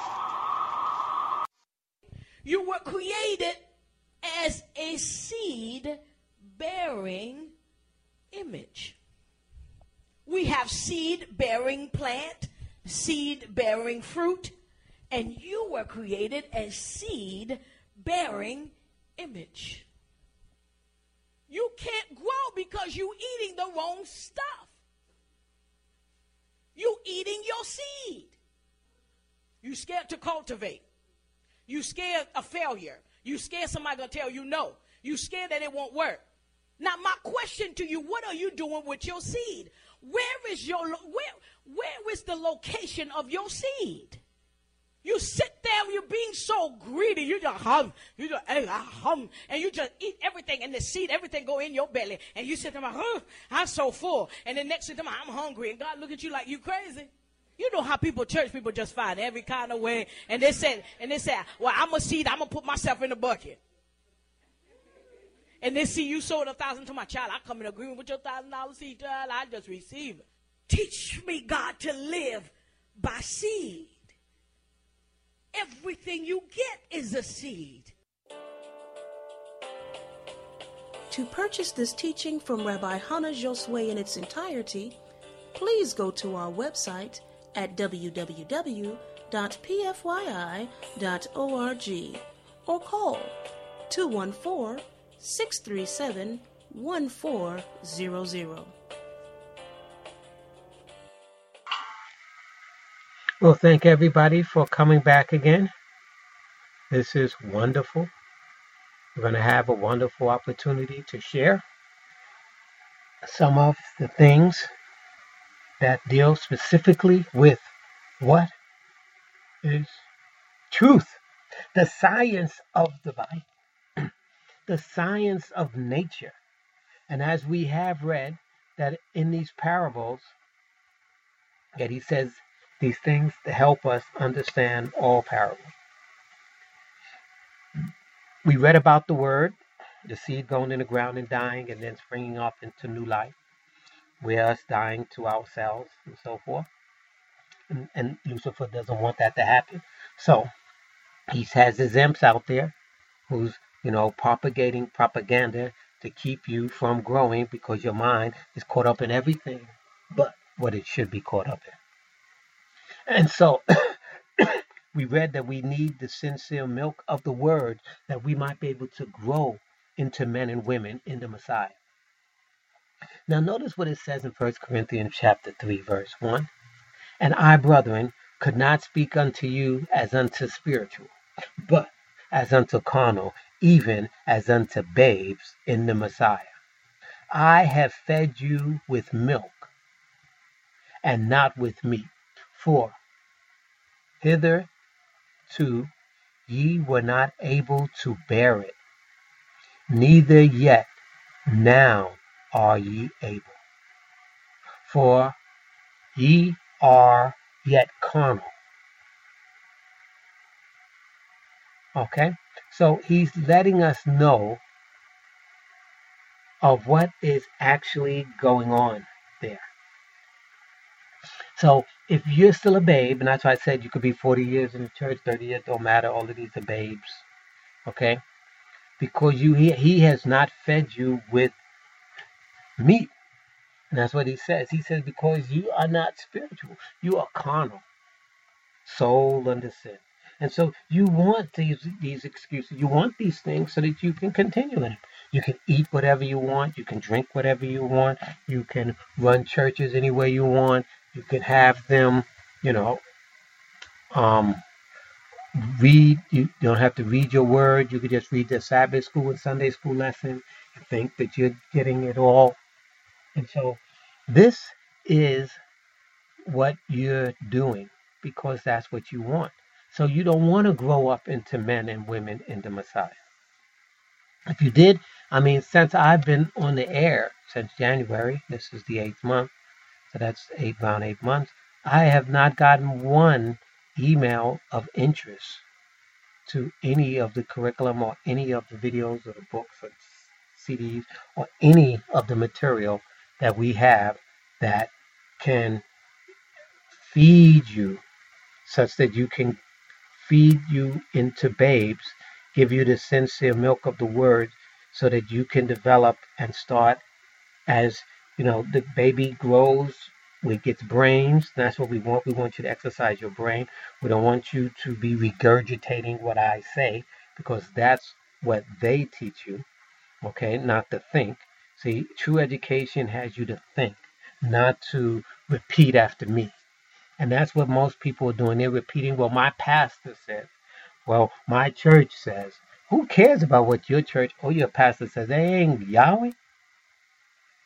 You were created as a seed-bearing image. We have seed-bearing plant, seed-bearing fruit, and you were created as seed-bearing image. You can't grow because you're eating the wrong stuff. You're eating your seed. You're scared to cultivate. You're scared of failure. You're scared somebody going to tell you no. You're scared that it won't work. Now, my question to you, what are you doing with your seed? where is your, where, where is the location of your seed? You sit there, you're being so greedy. You just hum, you just hey, I hum, and you just eat everything, and the seed, everything go in your belly, and you sit there, huh, I'm so full. And the next thing, I'm hungry, and God look at you like you crazy. You know how people, church people, just find every kind of way, and they said, and they say, well, I'm a seed, I'm gonna put myself in the bucket. And they see you sold a thousand to my child. I come in agreement with your thousand dollar seed, child. I just receive it. Teach me, God, to live by seed. Everything you get is a seed. To purchase this teaching from Rabbi Hannah Josue in its entirety, please go to our website at w w w dot p f y i dot org or call two one four, six three seven, one four zero zero. Well, thank everybody for coming back again. This is wonderful. We're going to have a wonderful opportunity to share some of the things that deal specifically with what is truth, the science of the Bible, the science of nature. And as we have read that in these parables, that he says these things to help us understand all parables. We read about the word, the seed going in the ground and dying and then springing up into new life. We're us dying to ourselves and so forth. And, and Lucifer doesn't want that to happen. So he has his imps out there who's, you know, propagating propaganda to keep you from growing because your mind is caught up in everything but what it should be caught up in. And so we read that we need the sincere milk of the word that we might be able to grow into men and women in the Messiah. Now notice what it says in First Corinthians chapter three, verse one. And I, brethren, could not speak unto you as unto spiritual, but as unto carnal, even as unto babes in the Messiah. I have fed you with milk and not with meat. For hitherto ye were not able to bear it, neither yet now are ye able. For ye are yet carnal. Okay? So he's letting us know of what is actually going on there. So if you're still a babe, and that's why I said you could be forty years in the church, thirty years, don't matter, all of these are babes, okay? Because you he, he has not fed you with meat. And that's what he says. He says, because you are not spiritual, you are carnal, soul under sin. And so you want these these excuses, you want these things so that you can continue in it. You can eat whatever you want, you can drink whatever you want, you can run churches any way you want. You can have them, you know, um, read. You don't have to read your word. You could just read the Sabbath school and Sunday school lesson and think that you're getting it all. And so this is what you're doing because that's what you want. So you don't want to grow up into men and women in the Messiah. If you did, I mean, since I've been on the air since January, this is the eighth month. So that's eight, around eight months. I have not gotten one email of interest to any of the curriculum or any of the videos or the books or C Ds or any of the material that we have that can feed you such that you can feed you into babes, give you the sincere milk of the word so that you can develop and start as you know, the baby grows, it gets brains. That's what we want. We want you to exercise your brain. We don't want you to be regurgitating what I say because that's what they teach you, okay, not to think. See, true education has you to think, not to repeat after me. And that's what most people are doing. They're repeating, well, my pastor says, well, my church says. Who cares about what your church or your pastor says? They ain't Yahweh.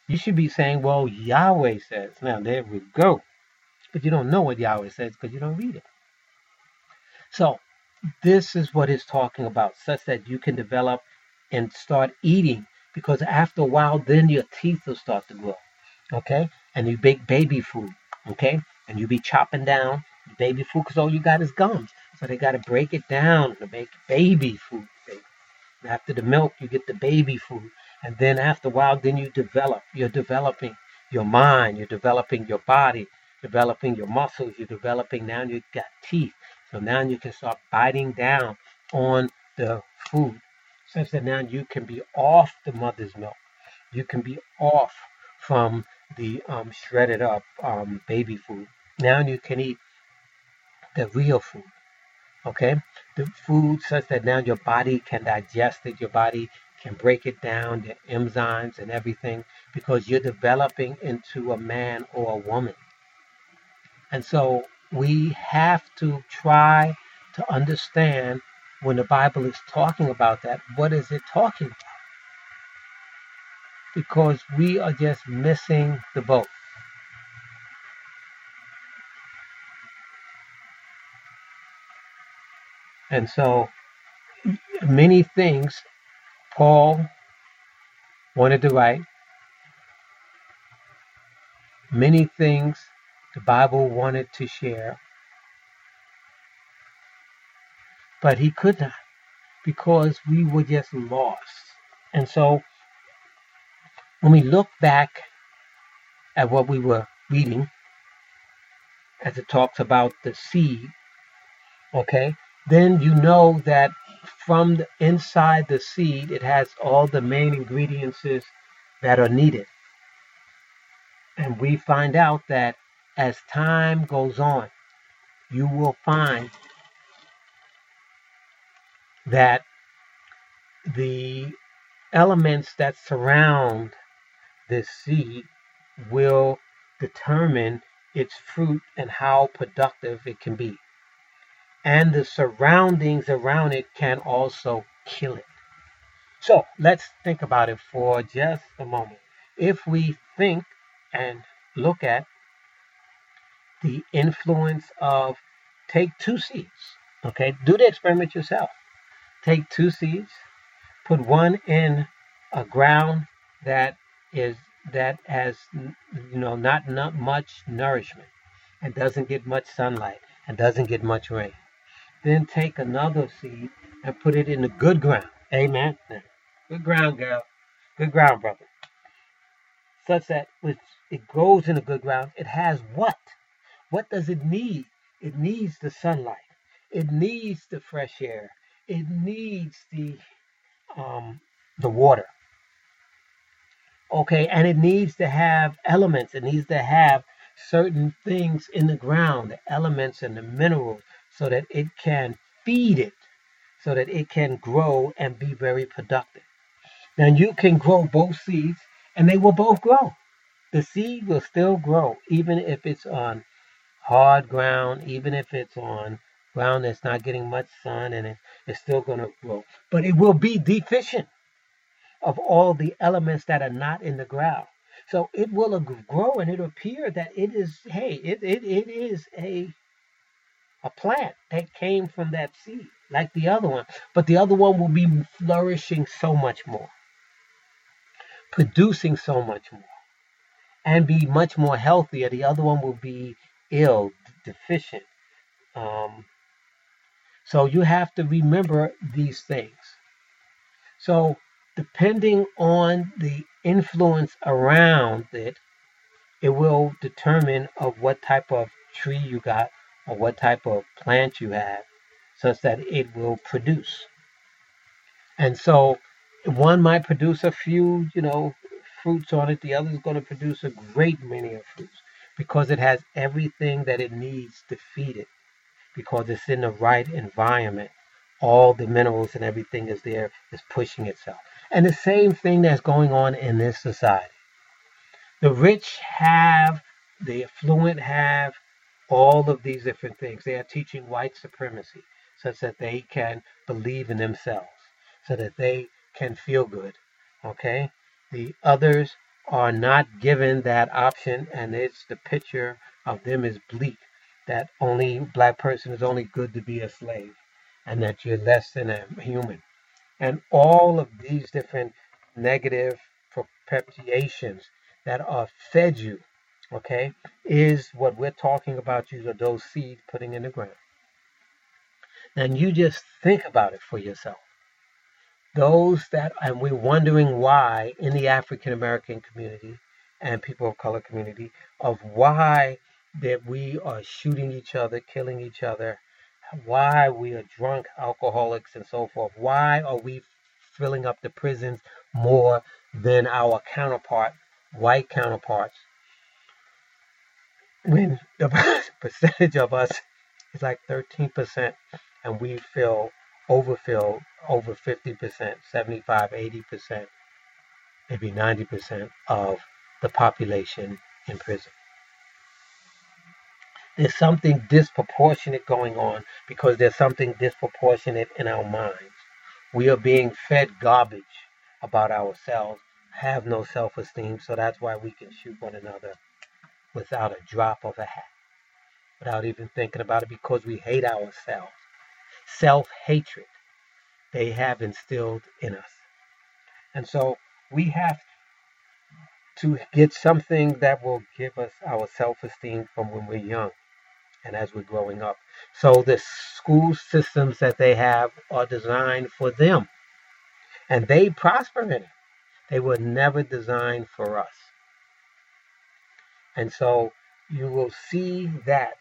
You should be saying, well, Yahweh says. Now, there we go. But you don't know what Yahweh says because you don't read it. So, this is what it's talking about, such that you can develop and start eating. Because after a while, then your teeth will start to grow. Okay? And you bake baby food. Okay? And you be chopping down baby food because all you got is gums. So they got to break it down to make baby food. After the milk, you get the baby food. And then after a while, then you develop. You're developing your mind. You're developing your body. Developing your muscles. You're developing. Now you got teeth. So now you can start biting down on the food. Such that now you can be off the mother's milk. You can be off from the um, shredded up um, baby food. Now you can eat the real food. Okay, the food such that now your body can digest it, your body can break it down, the enzymes and everything, because you're developing into a man or a woman. And so we have to try to understand when the Bible is talking about that, what is it talking about? Because we are just missing the boat. And so many things Paul wanted to write, many things the Bible wanted to share, but he could not because we were just lost. And so when we look back at what we were reading, as it talks about the seed, okay, then you know that from the inside the seed, it has all the main ingredients that are needed. And we find out that as time goes on, you will find that the elements that surround this seed will determine its fruit and how productive it can be. And the surroundings around it can also kill it. So let's think about it for just a moment. If we think and look at the influence of, take two seeds, okay? Do the experiment yourself. Take two seeds, put one in a ground that is that has, you know, not, not much nourishment and doesn't get much sunlight and doesn't get much rain. Then take another seed and put it in the good ground. Amen. Good ground, girl. Good ground, brother. Such that when it grows in the good ground, it has what? What does it need? It needs the sunlight. It needs the fresh air. It needs the um, the water. Okay, and it needs to have elements. It needs to have certain things in the ground, the elements and the minerals, so that it can feed it, so that it can grow and be very productive. Now you can grow both seeds and they will both grow. The seed will still grow even if it's on hard ground, even if it's on ground that's not getting much sun, and it, it's still going to grow. But it will be deficient of all the elements that are not in the ground. So it will grow and it'll appear that it is, hey, it, it, it is a a plant that came from that seed, like the other one. But the other one will be flourishing so much more, producing so much more, and be much more healthier. The other one will be ill, deficient. Um, so you have to remember these things. So depending on the influence around it, it will determine of what type of tree you got or what type of plant you have, such that it will produce. And so one might produce a few, you know, fruits on it. The other is going to produce a great many of fruits because it has everything that it needs to feed it, because it's in the right environment. All the minerals and everything is there, is pushing itself. And the same thing that's going on in this society. The rich have, the affluent have all of these different things. They are teaching white supremacy such that they can believe in themselves, so that they can feel good. Okay? The others are not given that option, and it's the picture of them is bleak, that only black person is only good to be a slave, and that you're less than a human. And all of these different negative perpetuations that are fed you, okay, is what we're talking about. Use of those seeds putting in the ground. And you just think about it for yourself. Those that, and we're wondering why in the African American community and people of color community, of why that we are shooting each other, killing each other, why we are drunk alcoholics and so forth. Why are we filling up the prisons more than our counterpart, white counterparts, when the percentage of us is like thirteen percent and we fill, overfill over fifty percent, seventy-five, eighty percent, maybe ninety percent of the population in prison. There's something disproportionate going on because there's something disproportionate in our minds. We are being fed garbage about ourselves, have no self-esteem, so that's why we can shoot one another without a drop of a hat, without even thinking about it, because we hate ourselves. Self-hatred they have instilled in us. And so we have to get something that will give us our self-esteem from when we're young and as we're growing up. So the school systems that they have are designed for them, and they prosper in it. They were never designed for us. And so you will see that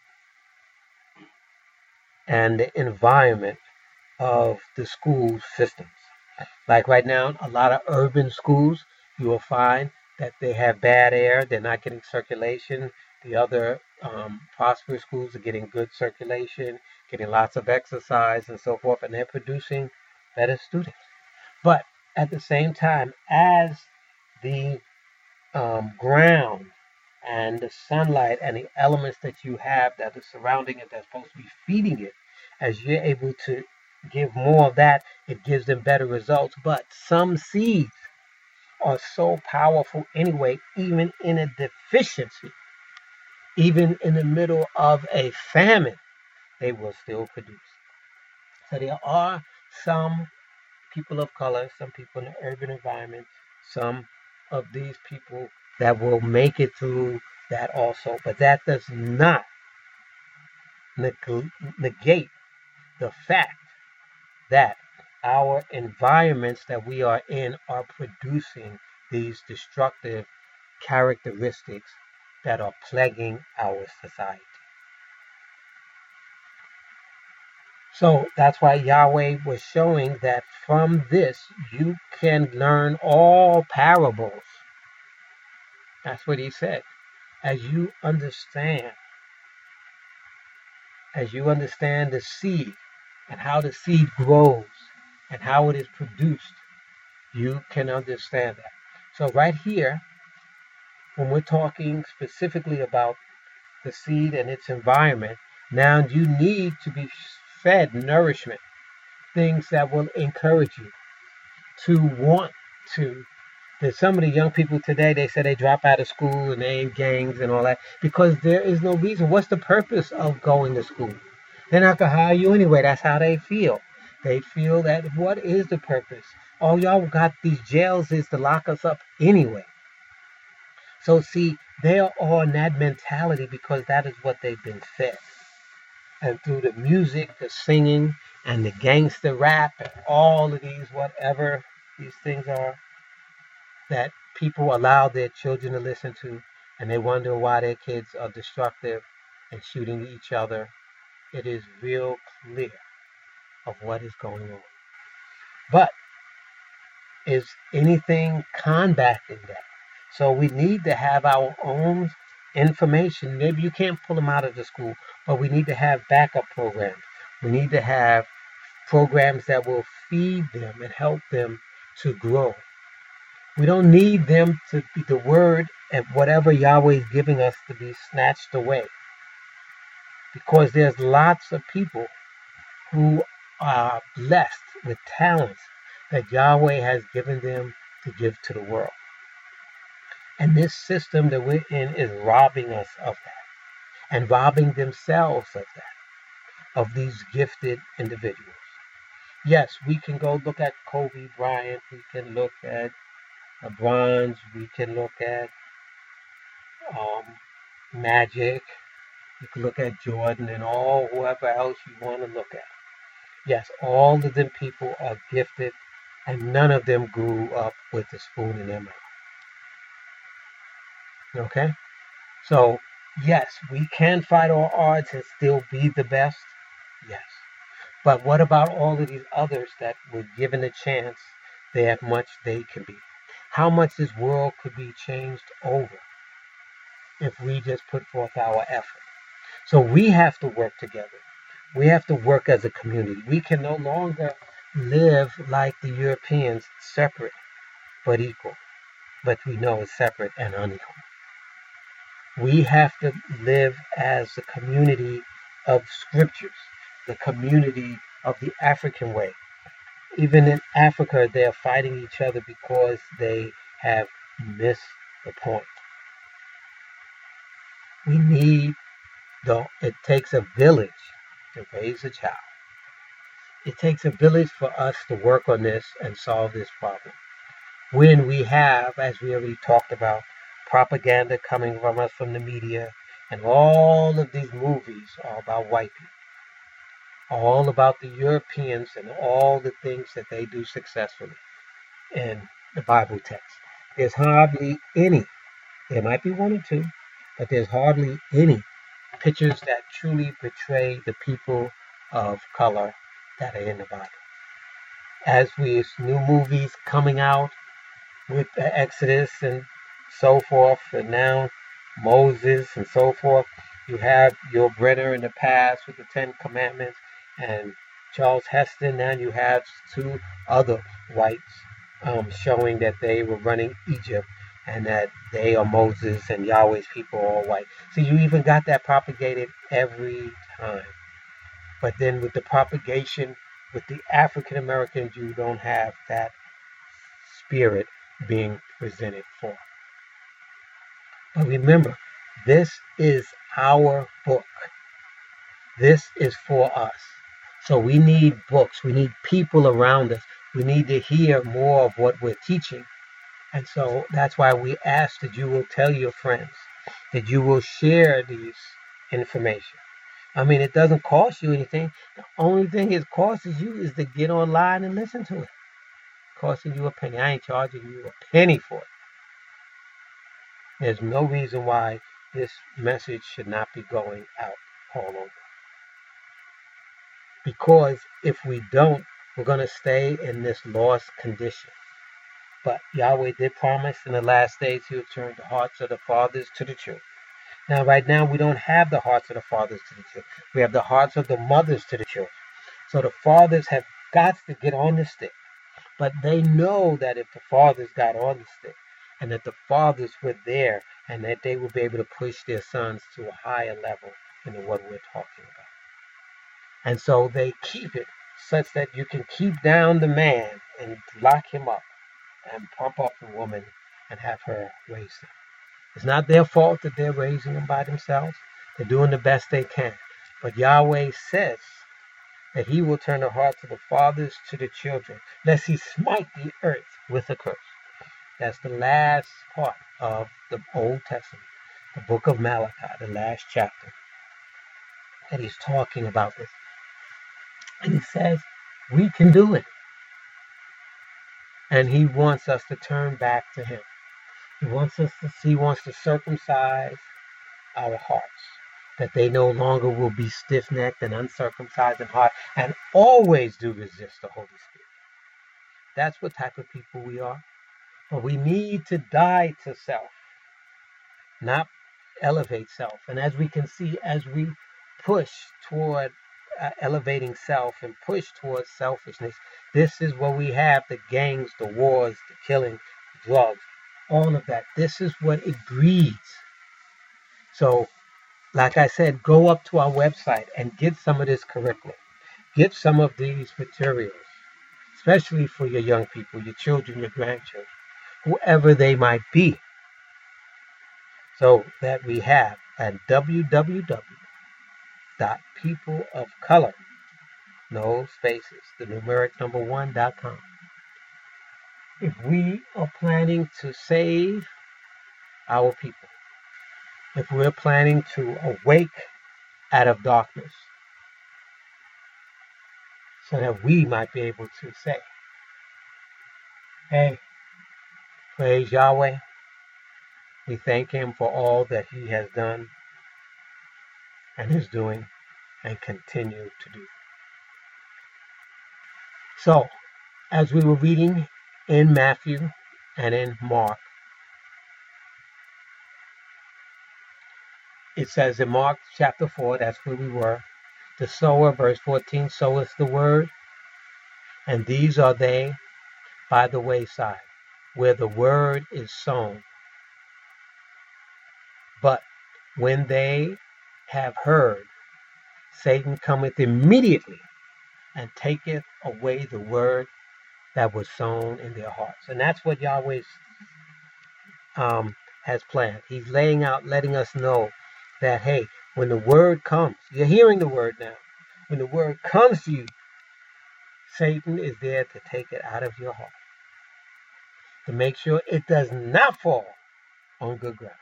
and the environment of the school systems. Like right now, a lot of urban schools, you will find that they have bad air. They're not getting circulation. The other um, prosperous schools are getting good circulation, getting lots of exercise and so forth, and they're producing better students. But at the same time, as the um, ground and the sunlight and the elements that you have that are surrounding it, that's supposed to be feeding it, as you're able to give more of that, it gives them better results. But some seeds are so powerful anyway, even in a deficiency, even in the middle of a famine, they will still produce. So there are some people of color, some people in the urban environment, some of these people that will make it through that also. But that does not negate the fact that our environments that we are in are producing these destructive characteristics that are plaguing our society. So that's why Yahweh was showing that from this you can learn all parables. That's what he said. As you understand, as you understand the seed and how the seed grows and how it is produced, you can understand that. So right here, when we're talking specifically about the seed and its environment, now you need to be fed nourishment, things that will encourage you to want to. There's some of the young people today, they say they drop out of school and they in gangs and all that because there is no reason. What's the purpose of going to school? They're not going to hire you anyway. That's how they feel. They feel that what is the purpose? All y'all got these jails is to lock us up anyway. So see, they are all in that mentality because that is what they've been fed. And through the music, the singing, and the gangster rap, and all of these, whatever these things are, that people allow their children to listen to, and they wonder why their kids are destructive and shooting each other. It is real clear of what is going on. But is anything combating that? So we need to have our own information. Maybe you can't pull them out of the school, but we need to have backup programs. We need to have programs that will feed them and help them to grow. We don't need them to be the word and whatever Yahweh is giving us to be snatched away. Because there's lots of people who are blessed with talents that Yahweh has given them to give to the world. And this system that we're in is robbing us of that and robbing themselves of that, of these gifted individuals. Yes, we can go look at Kobe Bryant. We can look at LeBron. We can look at um, Magic. You can look at Jordan and all whoever else you want to look at. Yes, all of them people are gifted, and none of them grew up with a spoon in their mouth. Okay? So, yes, we can fight our odds and still be the best. Yes. But what about all of these others that were given a chance? They have much they can be. How much this world could be changed over if we just put forth our effort. So we have to work together. We have to work as a community. We can no longer live like the Europeans, separate but equal. But we know it's separate and unequal. We have to live as the community of scriptures, the community of the African way. Even in Africa, they are fighting each other because they have missed the point. We need, though, it takes a village to raise a child. It takes a village for us to work on this and solve this problem. When we have, as we already talked about, propaganda coming from us from the media, and all of these movies are about white people, all about the Europeans and all the things that they do successfully in the Bible text. There's hardly any, there might be one or two, but there's hardly any pictures that truly portray the people of color that are in the Bible. As we new movies coming out with the Exodus and so forth, and now Moses and so forth, you have your Brenner in the past with the Ten Commandments, and Charles Heston. Now you have two other whites um, showing that they were running Egypt and that they are Moses and Yahweh's people are all white. So you even got that propagated every time. But then with the propagation with the African Americans, you don't have that spirit being presented for. But remember, this is our book. This is for us. So we need books. We need people around us. We need to hear more of what we're teaching. And so that's why we ask that you will tell your friends, that you will share these information. I mean, it doesn't cost you anything. The only thing it costs you is to get online and listen to it. It's costing you a penny. I ain't charging you a penny for it. There's no reason why this message should not be going out all over. Because if we don't, we're going to stay in this lost condition. But Yahweh did promise in the last days he would turn the hearts of the fathers to the children. Now, right now, we don't have the hearts of the fathers to the children. We have the hearts of the mothers to the children. So the fathers have got to get on the stick. But they know that if the fathers got on the stick, and that the fathers were there, and that they would be able to push their sons to a higher level than what we're talking about. And so they keep it such that you can keep down the man and lock him up and pump up the woman and have her raise them. It's not their fault that they're raising them by themselves. They're doing the best they can. But Yahweh says that he will turn the hearts of the fathers to the children, lest he smite the earth with a curse. That's the last part of the Old Testament, the book of Malachi, the last chapter. And he's talking about this. And he says, we can do it. And he wants us to turn back to him. He wants us to see, he wants to circumcise our hearts, that they no longer will be stiff-necked and uncircumcised in heart, and always do resist the Holy Spirit. That's what type of people we are. But we need to die to self, not elevate self. And as we can see, as we push toward uh, elevating self and push towards selfishness, this is what we have: the gangs, the wars, the killing, the drugs, all of that. This is what it breeds. So, like I said, go up to our website and get some of this curriculum. Get some of these materials, especially for your young people, your children, your grandchildren, whoever they might be. So that we have at w w w dot people of color, no spaces, the numeric number one dot com. If we are planning to save our people, if we're planning to awake out of darkness, so that we might be able to say, hey, praise Yahweh. We thank him for all that he has done and is doing and continue to do. So, as we were reading in Matthew and in Mark, it says in Mark chapter four, that's where we were, the sower, verse fourteen, soweth the word, and these are they by the wayside, where the word is sown. But when they have heard, Satan cometh immediately and taketh away the word that was sown in their hearts. And that's what Yahweh um, has planned. He's laying out, letting us know that, hey, when the word comes, you're hearing the word now. When the word comes to you, Satan is there to take it out of your heart, to make sure it does not fall on good ground.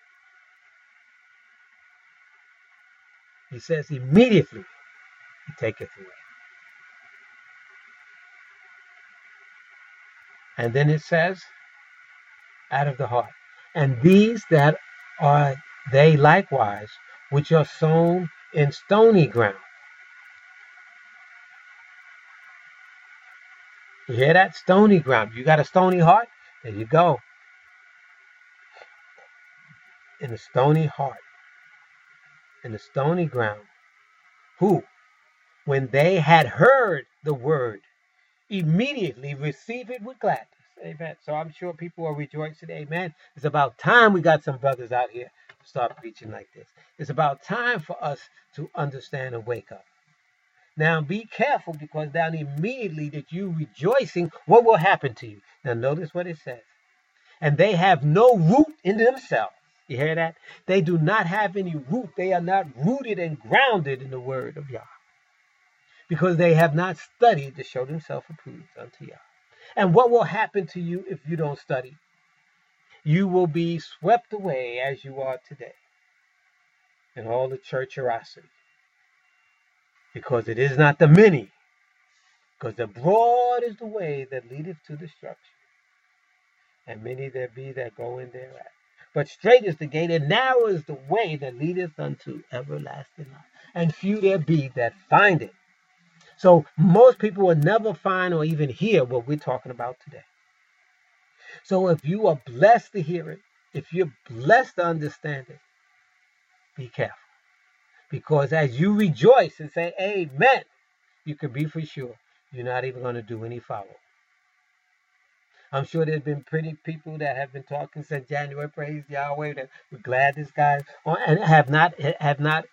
He says immediately he taketh away. And then it says, out of the heart. And these that are they likewise, which are sown in stony ground. You hear that? Stony ground. You got a stony heart? There you go. In a stony heart. In the stony ground. Who, when they had heard the word, immediately receive it with gladness. Amen. So I'm sure people are rejoicing. Amen. It's about time we got some brothers out here to start preaching like this. It's about time for us to understand and wake up. Now be careful, because down immediately that you rejoicing, what will happen to you? Now notice what it says. And they have no root in themselves. You hear that? They do not have any root. They are not rooted and grounded in the word of Yah, because they have not studied to show themselves approved unto Yah. And what will happen to you if you don't study? You will be swept away as you are today in all the churcherosity, because it is not the many, because the broad is the way that leadeth to destruction, and many there be that go in thereat. But straight is the gate, and narrow is the way that leadeth unto everlasting life, and few there be that find it. So most people will never find or even hear what we're talking about today. So if you are blessed to hear it, if you're blessed to understand it, be careful. Because as you rejoice and say amen, you can be for sure you're not even going to do any follow. I'm sure there's been pretty people that have been talking since January, praise Yahweh, that we're glad this guy on, and have not have not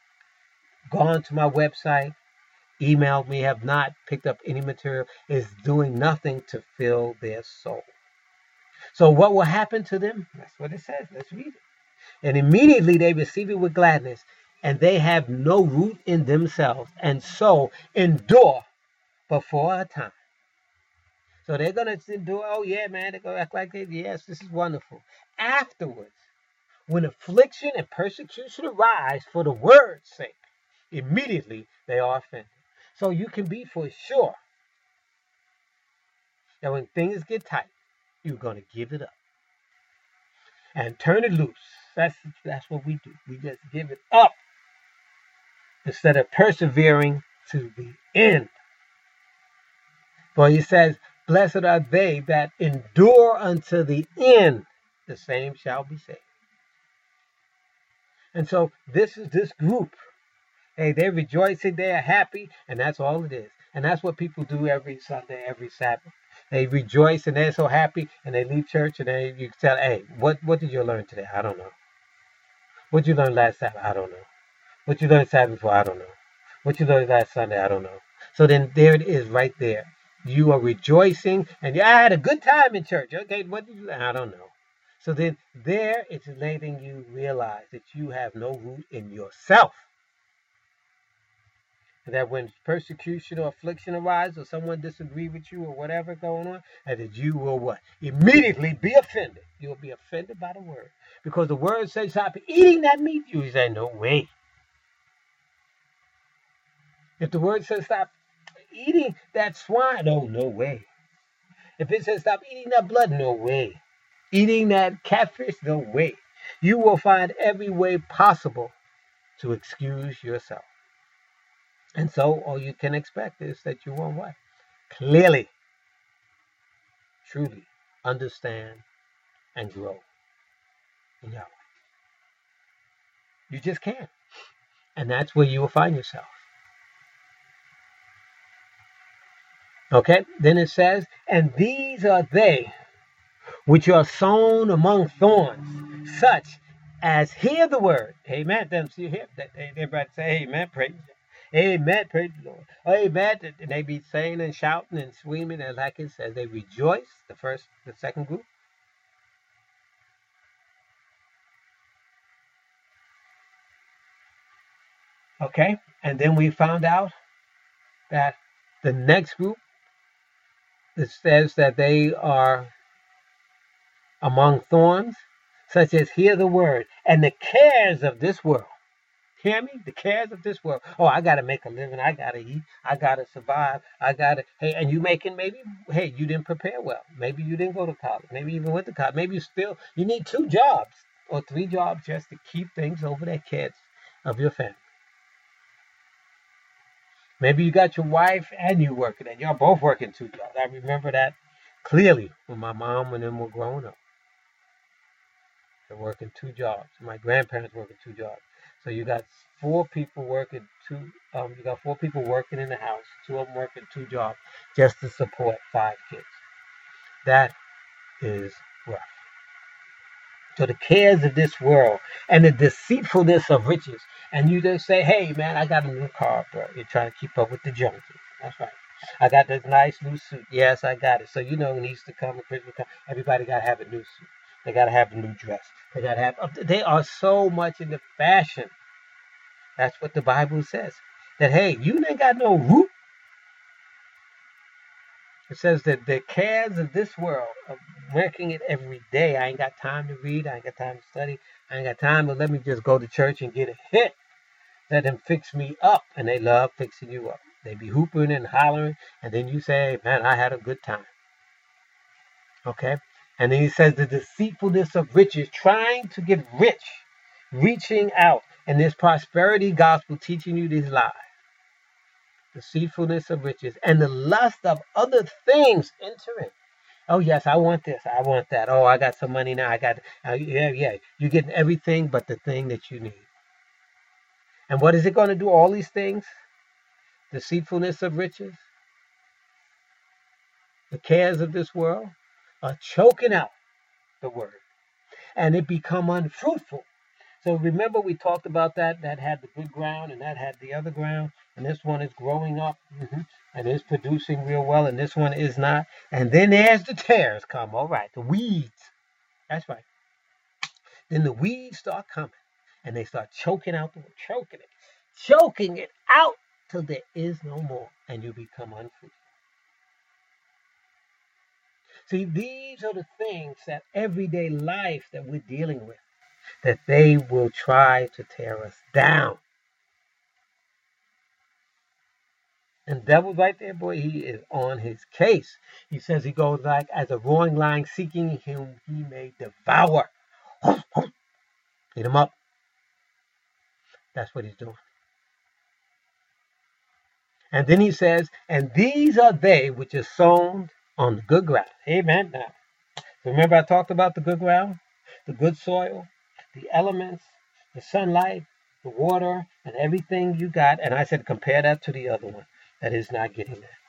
gone to my website, emailed me, have not picked up any material, is doing nothing to fill their soul. So what will happen to them? That's what it says. Let's read it. And immediately they receive it with gladness, and they have no root in themselves, and so endure but for a time. So they're going to endure, oh yeah, man, they're going to act like they, yes, this is wonderful. Afterwards, when affliction and persecution arise for the word's sake, immediately they are offended. So you can be for sure that when things get tight, you're going to give it up and turn it loose. That's, that's what we do. We just give it up instead of persevering to the end. For he says, blessed are they that endure unto the end, the same shall be saved. And so this is this group. Hey, they're rejoicing, they're happy, and that's all it is. And that's what people do every Sunday, every Sabbath. They rejoice and they're so happy, and they leave church, and they you tell, hey, what, what did you learn today? I don't know. What did you learn last Sabbath? I don't know. What you learned Sabbath before? I don't know. What you learned last Sunday? I don't know. So then there it is right there. You are rejoicing, and yeah, I had a good time in church. Okay, what did you learn? I don't know. So then there it's letting you realize that you have no root in yourself. And that when persecution or affliction arises or someone disagree with you or whatever going on, and that you will what? Immediately be offended. You'll be offended by the word. Because the word says stop eating that meat. You say, no way. If the word says stop eating that swine, oh, no way. If it says stop eating that blood, no way. Eating that catfish, no way. You will find every way possible to excuse yourself. And so all you can expect is that you won't what? Clearly, truly understand and grow in Yahweh. You just can't. And that's where you will find yourself. Okay, then it says, and these are they which are sown among thorns, such as hear the word. Amen. Them see here. Everybody say amen. Praise. Amen. Praise the Lord. Amen. And they be saying and shouting and screaming, and like it says, they rejoice. The first, the second group. Okay, and then we found out that the next group, it says that they are among thorns, such as hear the word, and the cares of this world. Hear me? The cares of this world. Oh, I got to make a living. I got to eat. I got to survive. I got to, hey, and you making maybe, hey, you didn't prepare well. Maybe you didn't go to college. Maybe you even went to college. Maybe you still, you need two jobs or three jobs just to keep things over the heads of your family. Maybe you got your wife and you working, and y'all both working two jobs. I remember that clearly when my mom and them were growing up. They're working two jobs. My grandparents working two jobs. So you got four people working two. Um, you got four people working in the house. Two of them working two jobs just to support five kids. That is rough. So the cares of this world and the deceitfulness of riches. And you just say, hey, man, I got a new car, bro. You're trying to keep up with the Joneses. That's right. I got this nice new suit. Yes, I got it. So, you know, when Easter comes, Christmas comes, everybody got to have a new suit. They got to have a new dress. They got to have, they are so much into fashion. That's what the Bible says. That, hey, you ain't got no root. It says that the cares of this world, of working it every day. I ain't got time to read. I ain't got time to study. I ain't got time to let me just go to church and get a hit. Let them fix me up. And they love fixing you up. They be hooping and hollering. And then you say, man, I had a good time. Okay? And then he says the deceitfulness of riches, trying to get rich, reaching out. And this prosperity gospel teaching you these lies. Deceitfulness of riches and the lust of other things entering. Oh, yes, I want this. I want that. Oh, I got some money now. I got, uh, yeah, yeah. You're getting everything but the thing that you need. And what is it going to do? All these things? Deceitfulness of riches. The cares of this world are choking out the word. And it become unfruitful. So remember we talked about that, that had the good ground and that had the other ground. And this one is growing up mm-hmm, and is producing real well. And this one is not. And then there's the tares come. All right, the weeds. That's right. Then the weeds start coming. And they start choking out the choking it. Choking it out till there is no more. And you become unfruitful. See, these are the things that everyday life that we're dealing with. That they will try to tear us down. And devil right there, boy, he is on his case. He says he goes like as a roaring lion seeking whom he may devour. Eat him up. That's what he's doing. And then he says, and these are they which are sown on the good ground. Amen. Now, remember I talked about the good ground, the good soil, the elements, the sunlight, the water, and everything you got. And I said, compare that to the other one that is not getting that.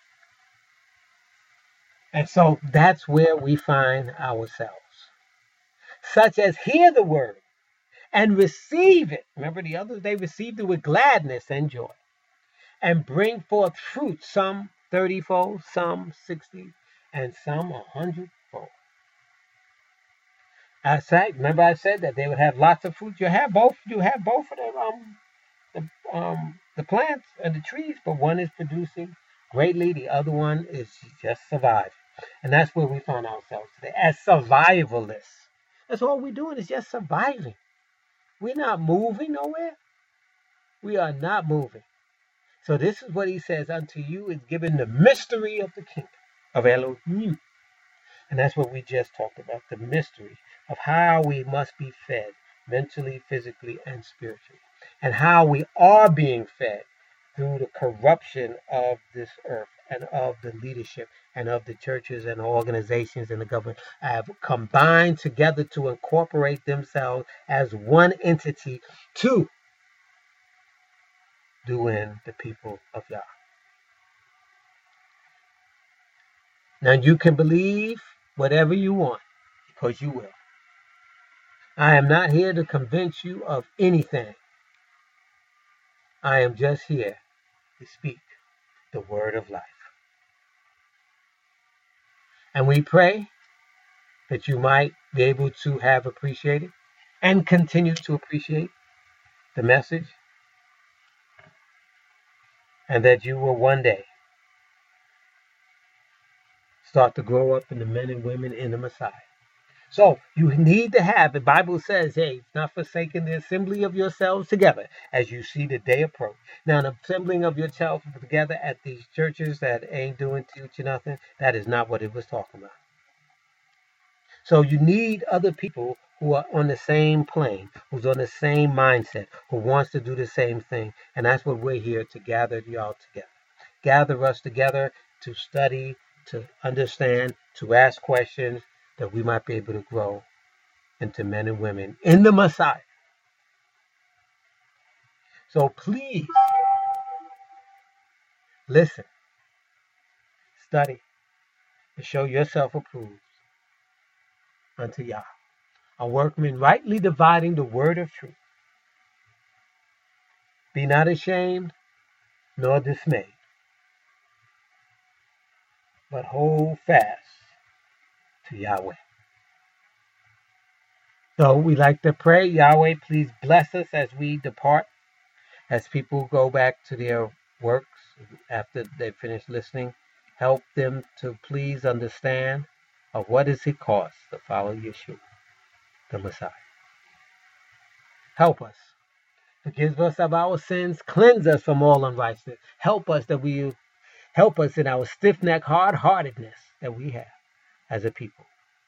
And so that's where we find ourselves. Such as hear the word and receive it. Remember the others, they received it with gladness and joy. And bring forth fruit, some thirty-fold, some sixty, and some a hundredfold. Outside, remember I said that they would have lots of fruit. You have both. You have both of them. Um, the um the plants and the trees, but one is producing greatly. The other one is just surviving, and that's where we find ourselves today as survivalists. That's all we're doing is just surviving. We're not moving nowhere. We are not moving. So this is what he says: unto you is given the mystery of the kingdom of Elohim. And that's what we just talked about, the mystery of how we must be fed mentally, physically, and spiritually. And how we are being fed through the corruption of this earth and of the leadership and of the churches and organizations and the government have combined together to incorporate themselves as one entity to do in the people of Yah. Now you can believe whatever you want, because you will. I am not here to convince you of anything. I am just here to speak the word of life. And we pray that you might be able to have appreciated and continue to appreciate the message, and that you will one day start to grow up in the men and women in the Messiah. So you need to have, the Bible says, hey, not forsaking the assembly of yourselves together as you see the day approach. Now, the assembling of yourselves together at these churches that ain't doing teaching nothing, that is not what it was talking about. So you need other people who are on the same plane, who's on the same mindset, who wants to do the same thing. And that's what we're here to gather y'all together. Gather us together to study, to understand, to ask questions, that we might be able to grow into men and women in the Messiah. So please, listen, study, and show yourself approved unto Yah, a workman rightly dividing the word of truth. Be not ashamed nor dismayed, but hold fast to Yahweh. So we like to pray, Yahweh, please bless us as we depart, as people go back to their works after they finish listening. Help them to please understand of what does it cost to follow Yeshua, the Messiah. Help us. Forgive us of our sins. Cleanse us from all unrighteousness. Help us that we help us in our stiff-necked hard-heartedness that we have as a people.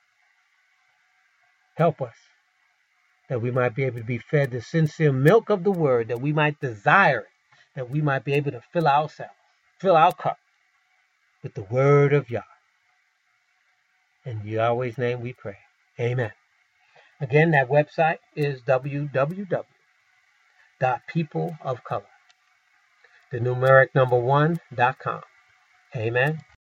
Help us that we might be able to be fed the sincere milk of the word, that we might desire it, that we might be able to fill ourselves, fill our cup with the word of Yah. In Yahweh's name we pray. Amen. Again, that website is w w w dot people of color, the numeric number one dot com. Amen.